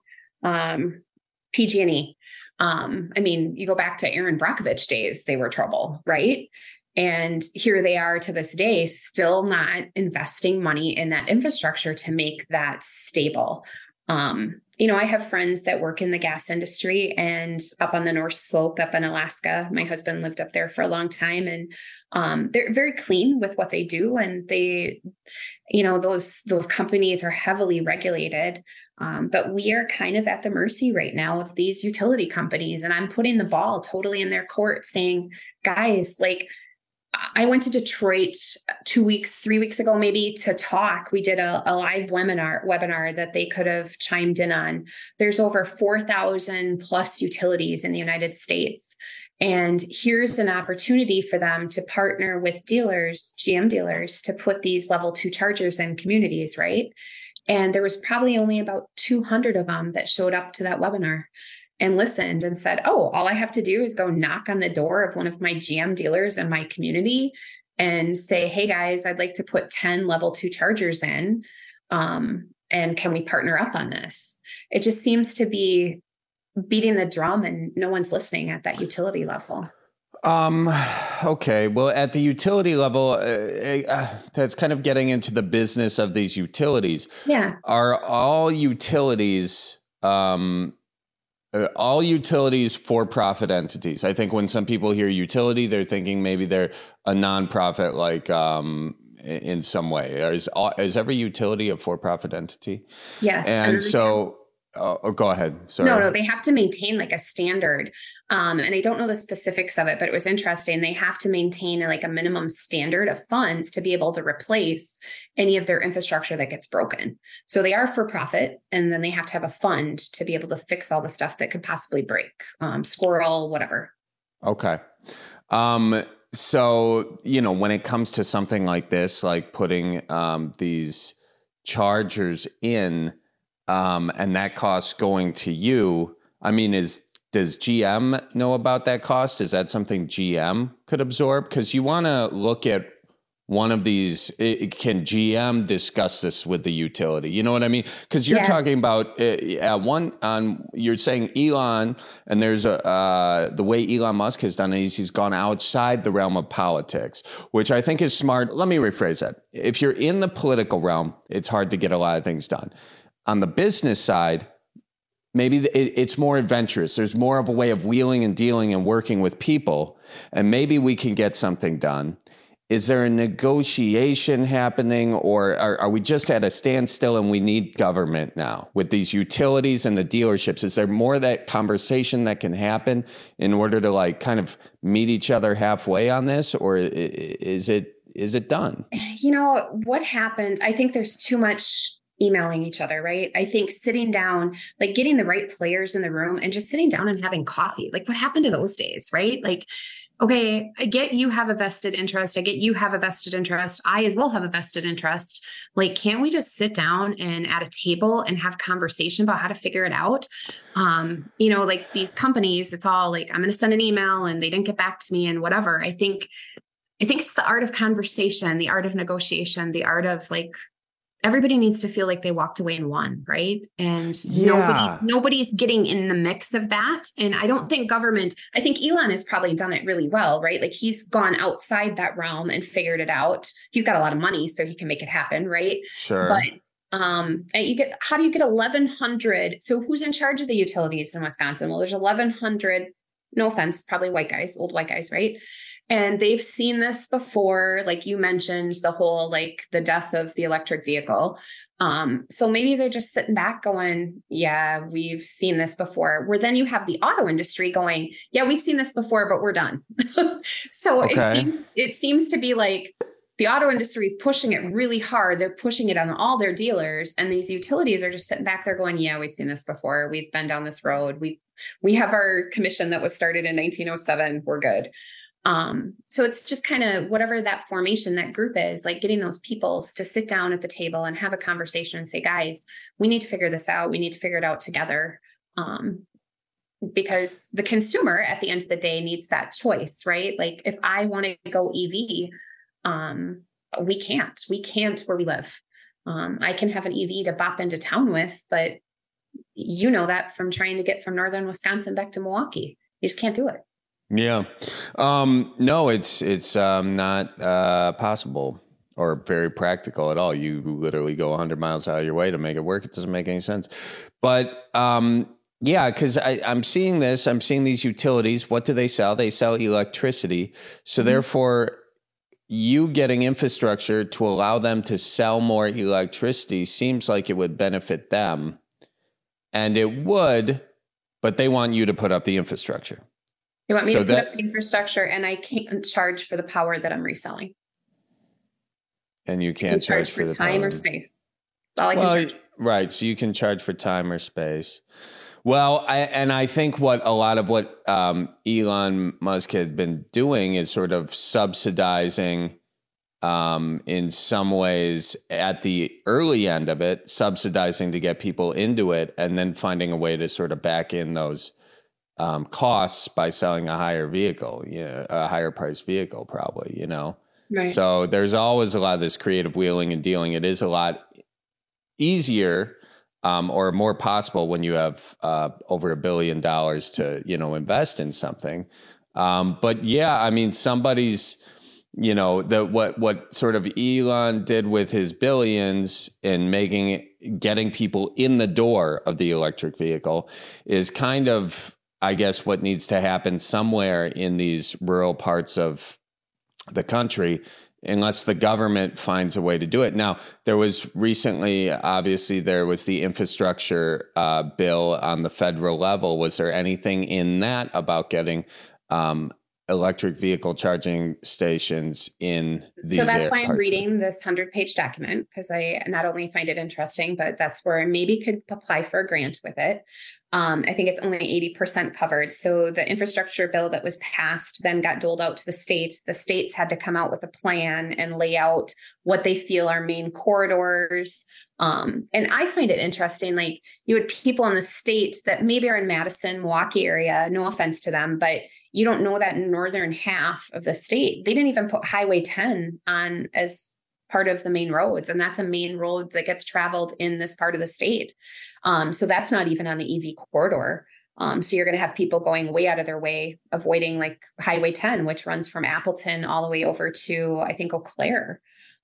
Speaker 19: PG&E. You go back to Aaron Brockovich days, they were trouble, right? And here they are to this day, still not investing money in that infrastructure to make that stable. I have friends that work in the gas industry and up on the North Slope, up in Alaska. My husband lived up there for a long time, and they're very clean with what they do. And they, those companies are heavily regulated. But we are kind of at the mercy right now of these utility companies. And I'm putting the ball totally in their court saying, guys, like, I went to Detroit 3 weeks ago, maybe, to talk. We did a live webinar that they could have chimed in on. There's over 4,000 plus utilities in the United States. And here's an opportunity for them to partner with dealers, GM dealers, to put these level 2 chargers in communities, right? And there was probably only about 200 of them that showed up to that webinar and listened and said, oh, all I have to do is go knock on the door of one of my GM dealers in my community and say, hey guys, I'd like to put 10 level 2 chargers in. And can we partner up on this? It just seems to be beating the drum and no one's listening at that utility level.
Speaker 17: Okay. Well, at the utility level, that's kind of getting into the business of these utilities.
Speaker 19: Yeah.
Speaker 17: Are all utilities for-profit entities? I think when some people hear utility, they're thinking maybe they're a nonprofit, like in some way. Is every utility a for-profit entity?
Speaker 19: Yes.
Speaker 17: And so... go ahead. Sorry.
Speaker 19: No, they have to maintain like a standard. And I don't know the specifics of it, but it was interesting. They have to maintain like a minimum standard of funds to be able to replace any of their infrastructure that gets broken. So they are for profit, and then they have to have a fund to be able to fix all the stuff that could possibly break, squirrel, whatever.
Speaker 17: Okay. So, when it comes to something like this, like putting these chargers in, and that cost going to you, does GM know about that cost? Is that something GM could absorb? Because you want to look at one of these. Can GM discuss this with the utility? You know what I mean? Because you're talking about you're saying Elon, and there's the way Elon Musk has done it is he's gone outside the realm of politics, which I think is smart. Let me rephrase that. If you're in the political realm, it's hard to get a lot of things done. On the business side, maybe it's more adventurous. There's more of a way of wheeling and dealing and working with people, and maybe we can get something done. is there a negotiation happening, or are we just at a standstill and we need government now with these utilities and the dealerships? Is there more of that conversation that can happen in order to like kind of meet each other halfway on this, or is it done?
Speaker 19: You know, what happened, I think there's too much emailing each other, right? I think sitting down, like getting the right players in the room and just sitting down and having coffee. Like what happened to those days, right? Like, okay, I get you have a vested interest. I get you have a vested interest. I as well have a vested interest. Like, can't we just sit down and at a table and have conversation about how to figure it out? You know, like these companies, it's all like, I'm going to send an email and they didn't get back to me and whatever. I think it's the art of conversation, the art of negotiation, the art of like, everybody needs to feel like they walked away and won, right? And nobody's getting in the mix of that. And I don't think government, I think Elon has probably done it really well, right? Like he's gone outside that realm and figured it out. He's got a lot of money, so he can make it happen, right?
Speaker 17: Sure.
Speaker 19: But how do you get 1,100? So who's in charge of the utilities in Wisconsin? Well, there's 1,100, no offense, probably white guys, old white guys, right? And they've seen this before, like you mentioned, the whole, like the death of the electric vehicle. So maybe they're just sitting back going, yeah, we've seen this before. Where then you have the auto industry going, yeah, we've seen this before, but we're done. So it seems to be like the auto industry is pushing it really hard. They're pushing it on all their dealers, and these utilities are just sitting back there going, yeah, we've seen this before. We've been down this road. We have our commission that was started in 1907. We're good. So it's just kind of whatever that formation, that group is, like getting those peoples to sit down at the table and have a conversation and say, guys, we need to figure this out. We need to figure it out together. Because the consumer at the end of the day needs that choice, right? Like if I want to go EV, we can't where we live. I can have an EV to bop into town with, but you know that from trying to get from northern Wisconsin back to Milwaukee, you just can't do it.
Speaker 17: Yeah. No, it's not possible or very practical at all. You literally go 100 miles out of your way to make it work. It doesn't make any sense. But yeah, because I'm seeing these utilities. What do they sell? They sell electricity. So therefore, you getting infrastructure to allow them to sell more electricity seems like it would benefit them. And it would, but they want you to put up the infrastructure.
Speaker 19: They want me to put up the infrastructure, and I can't charge for the power that I'm reselling.
Speaker 17: And you can't charge for the
Speaker 19: time
Speaker 17: power.
Speaker 19: Or space. That's all I can charge.
Speaker 17: Right. So you can charge for time or space. Well, I think a lot of what Elon Musk had been doing is sort of subsidizing, in some ways at the early end of it, subsidizing to get people into it, and then finding a way to sort of back in those costs by selling a higher vehicle, a higher priced vehicle, probably, Right. So there's always a lot of this creative wheeling and dealing. It is a lot easier or more possible when you have over $1 billion to, invest in something. But yeah, I mean, somebody's, what sort of Elon did with his billions in getting people in the door of the electric vehicle is kind of, I guess, what needs to happen somewhere in these rural parts of the country, unless the government finds a way to do it. Now, there was recently, obviously, there was the infrastructure bill on the federal level. Was there anything in that about getting electric vehicle charging stations in these
Speaker 19: So that's why I'm reading this 100-page document, because I not only find it interesting, but that's where I maybe could apply for a grant with it. I think it's only 80% covered. So the infrastructure bill that was passed then got doled out to the states. The states had to come out with a plan and lay out what they feel are main corridors. And I find it interesting, like you had people in the state that maybe are in Madison, Milwaukee area, no offense to them, but you don't know that in northern half of the state, they didn't even put Highway 10 on as part of the main roads. And that's a main road that gets traveled in this part of the state. So that's not even on the EV corridor. So you're going to have people going way out of their way, avoiding like Highway 10, which runs from Appleton all the way over to, I think, Eau Claire.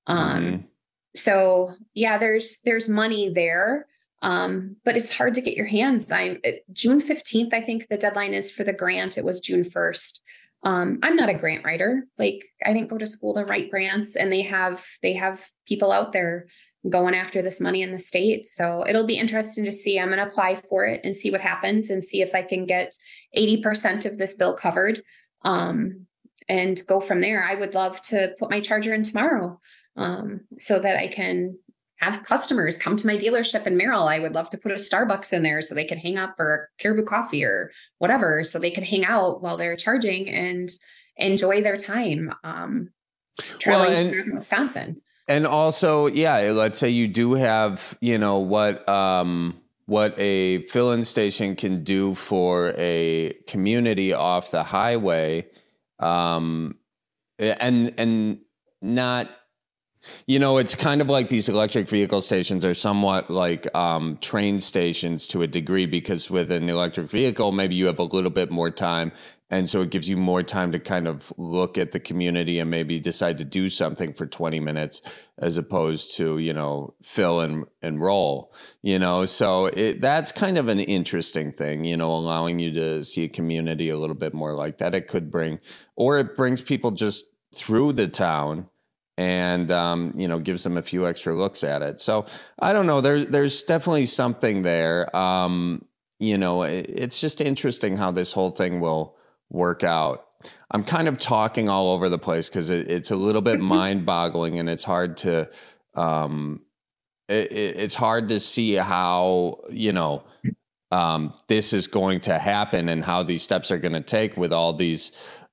Speaker 19: So yeah, there's money there. But it's hard to get your hands. June 15th, I think the deadline is for the grant. It was June 1st. I'm not a grant writer. Like, I didn't go to school to write grants, and they have people out there going after this money in the state. So it'll be interesting to see. I'm going to apply for it and see what happens, and see if I can get 80% of this bill covered, and go from there. I would love to put my charger in tomorrow, so that I can have customers come to my dealership in Merrill. I would love to put a Starbucks in there so they can hang up, or a Caribou Coffee or whatever, so they can hang out while they're charging and enjoy their time traveling through Wisconsin.
Speaker 17: And also, let's say you do have, what a fill-in station can do for a community off the highway, and not, it's kind of like these electric vehicle stations are somewhat like train stations to a degree, because with an electric vehicle, maybe you have a little bit more time. And so it gives you more time to kind of look at the community and maybe decide to do something for 20 minutes as opposed to, fill and roll, so that's kind of an interesting thing, allowing you to see a community a little bit more like that. It brings people just through the town and, gives them a few extra looks at it. So I don't know, there's definitely something there. It's just interesting how this whole thing will work out. I'm kind of talking all over the place because it's a little bit mind-boggling, and it's hard to it's hard to see how this is going to happen and how these steps are going to take with all these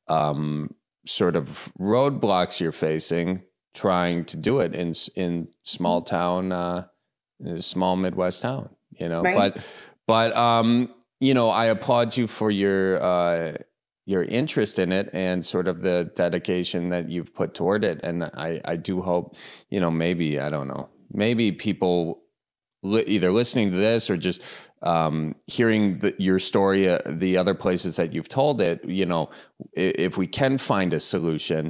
Speaker 17: sort of roadblocks you're facing trying to do it in small town, small Midwest town. Right. But I applaud you for your interest in it and sort of the dedication that you've put toward it. And I do hope, maybe, I don't know, maybe people either listening to this or just hearing your story, the other places that you've told it, if we can find a solution.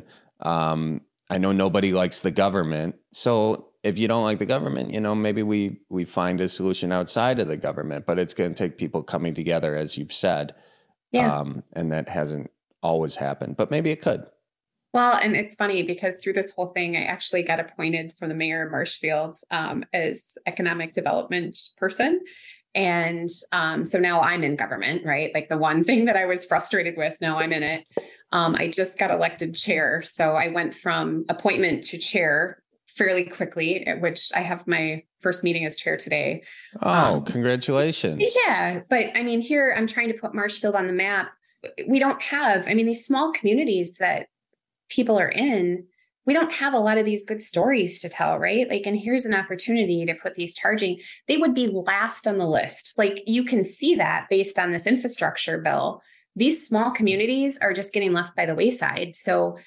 Speaker 17: I know nobody likes the government. So if you don't like the government, maybe we find a solution outside of the government, but it's going to take people coming together, as you've said.
Speaker 19: Yeah.
Speaker 17: And that hasn't always happened, but maybe it could.
Speaker 19: Well, and it's funny because through this whole thing, I actually got appointed from the mayor of Marshfield as economic development person. And so now I'm in government, right? Like the one thing that I was frustrated with, now I'm in it. I just got elected chair. So I went from appointment to chair fairly quickly, which I have my first meeting as chair today.
Speaker 17: Oh, congratulations.
Speaker 19: Yeah. But I mean, here I'm trying to put Marshfield on the map. We don't have, these small communities that people are in, we don't have a lot of these good stories to tell, right? Like, and here's an opportunity to put these charging, they would be last on the list. Like, you can see that based on this infrastructure bill, these small communities are just getting left by the wayside. So,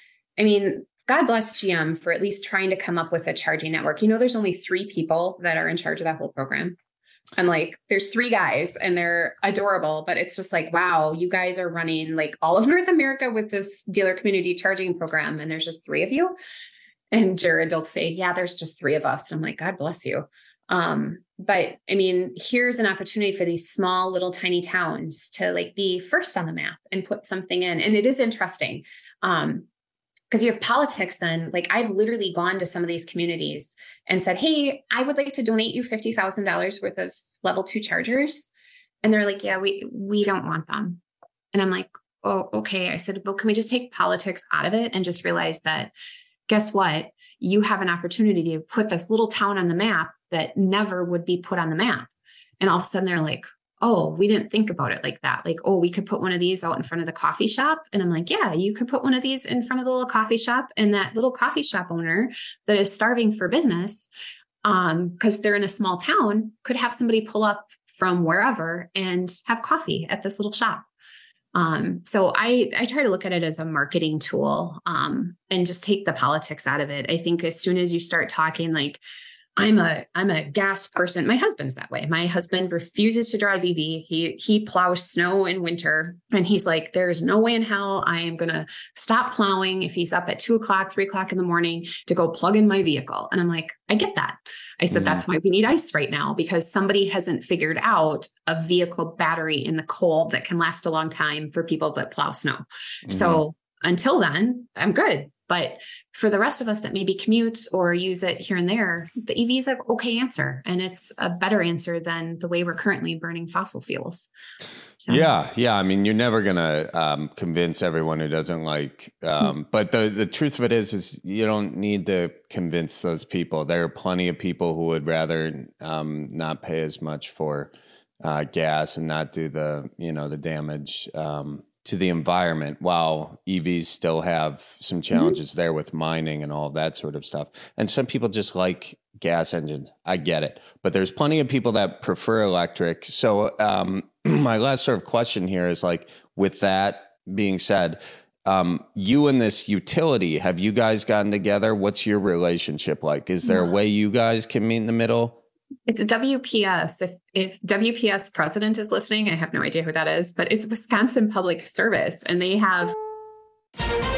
Speaker 19: God bless GM for at least trying to come up with a charging network. There's only 3 people that are in charge of that whole program. I'm like, there's 3 guys and they're adorable, but it's just like, wow, you guys are running like all of North America with this dealer community charging program. And there's just 3 of you. And Jared will say, yeah, there's just 3 of us. And I'm like, God bless you. But here's an opportunity for these small little tiny towns to like be first on the map and put something in. And it is interesting. Because you have politics then, like I've literally gone to some of these communities and said, hey, I would like to donate you $50,000 worth of level 2 chargers. And they're like, yeah, we don't want them. And I'm like, oh, okay. I said, well, can we just take politics out of it and just realize that, guess what? You have an opportunity to put this little town on the map that never would be put on the map. And all of a sudden they're like, oh, we didn't think about it like that. Like, oh, we could put one of these out in front of the coffee shop. And I'm like, yeah, you could put one of these in front of the little coffee shop. And that little coffee shop owner that is starving for business, because they're in a small town, could have somebody pull up from wherever and have coffee at this little shop. So I try to look at it as a marketing tool, and just take the politics out of it. I think as soon as you start talking like, I'm a gas person. My husband's that way. My husband refuses to drive EV. He plows snow in winter. And he's like, there's no way in hell I am going to stop plowing if he's up at 2:00, 3:00 in the morning to go plug in my vehicle. And I'm like, I get that. I said, that's why we need ice right now, because somebody hasn't figured out a vehicle battery in the cold that can last a long time for people that plow snow. So until then, I'm good. But for the rest of us that maybe commute or use it here and there, the EV is an okay answer. And it's a better answer than the way we're currently burning fossil fuels. So.
Speaker 17: Yeah. I mean, you're never going to convince everyone who doesn't like, but the truth of it is you don't need to convince those people. There are plenty of people who would rather not pay as much for gas and not do the damage to the environment, while EVs still have some challenges there with mining and all of that sort of stuff. And some people just like gas engines. I get it. But there's plenty of people that prefer electric. So my last sort of question here is, like, with that being said, you and this utility, have you guys gotten together? What's your relationship like? Is there a way you guys can meet in the middle?
Speaker 19: It's WPS. If WPS president is listening, I have no idea who that is, but it's Wisconsin Public Service, and they have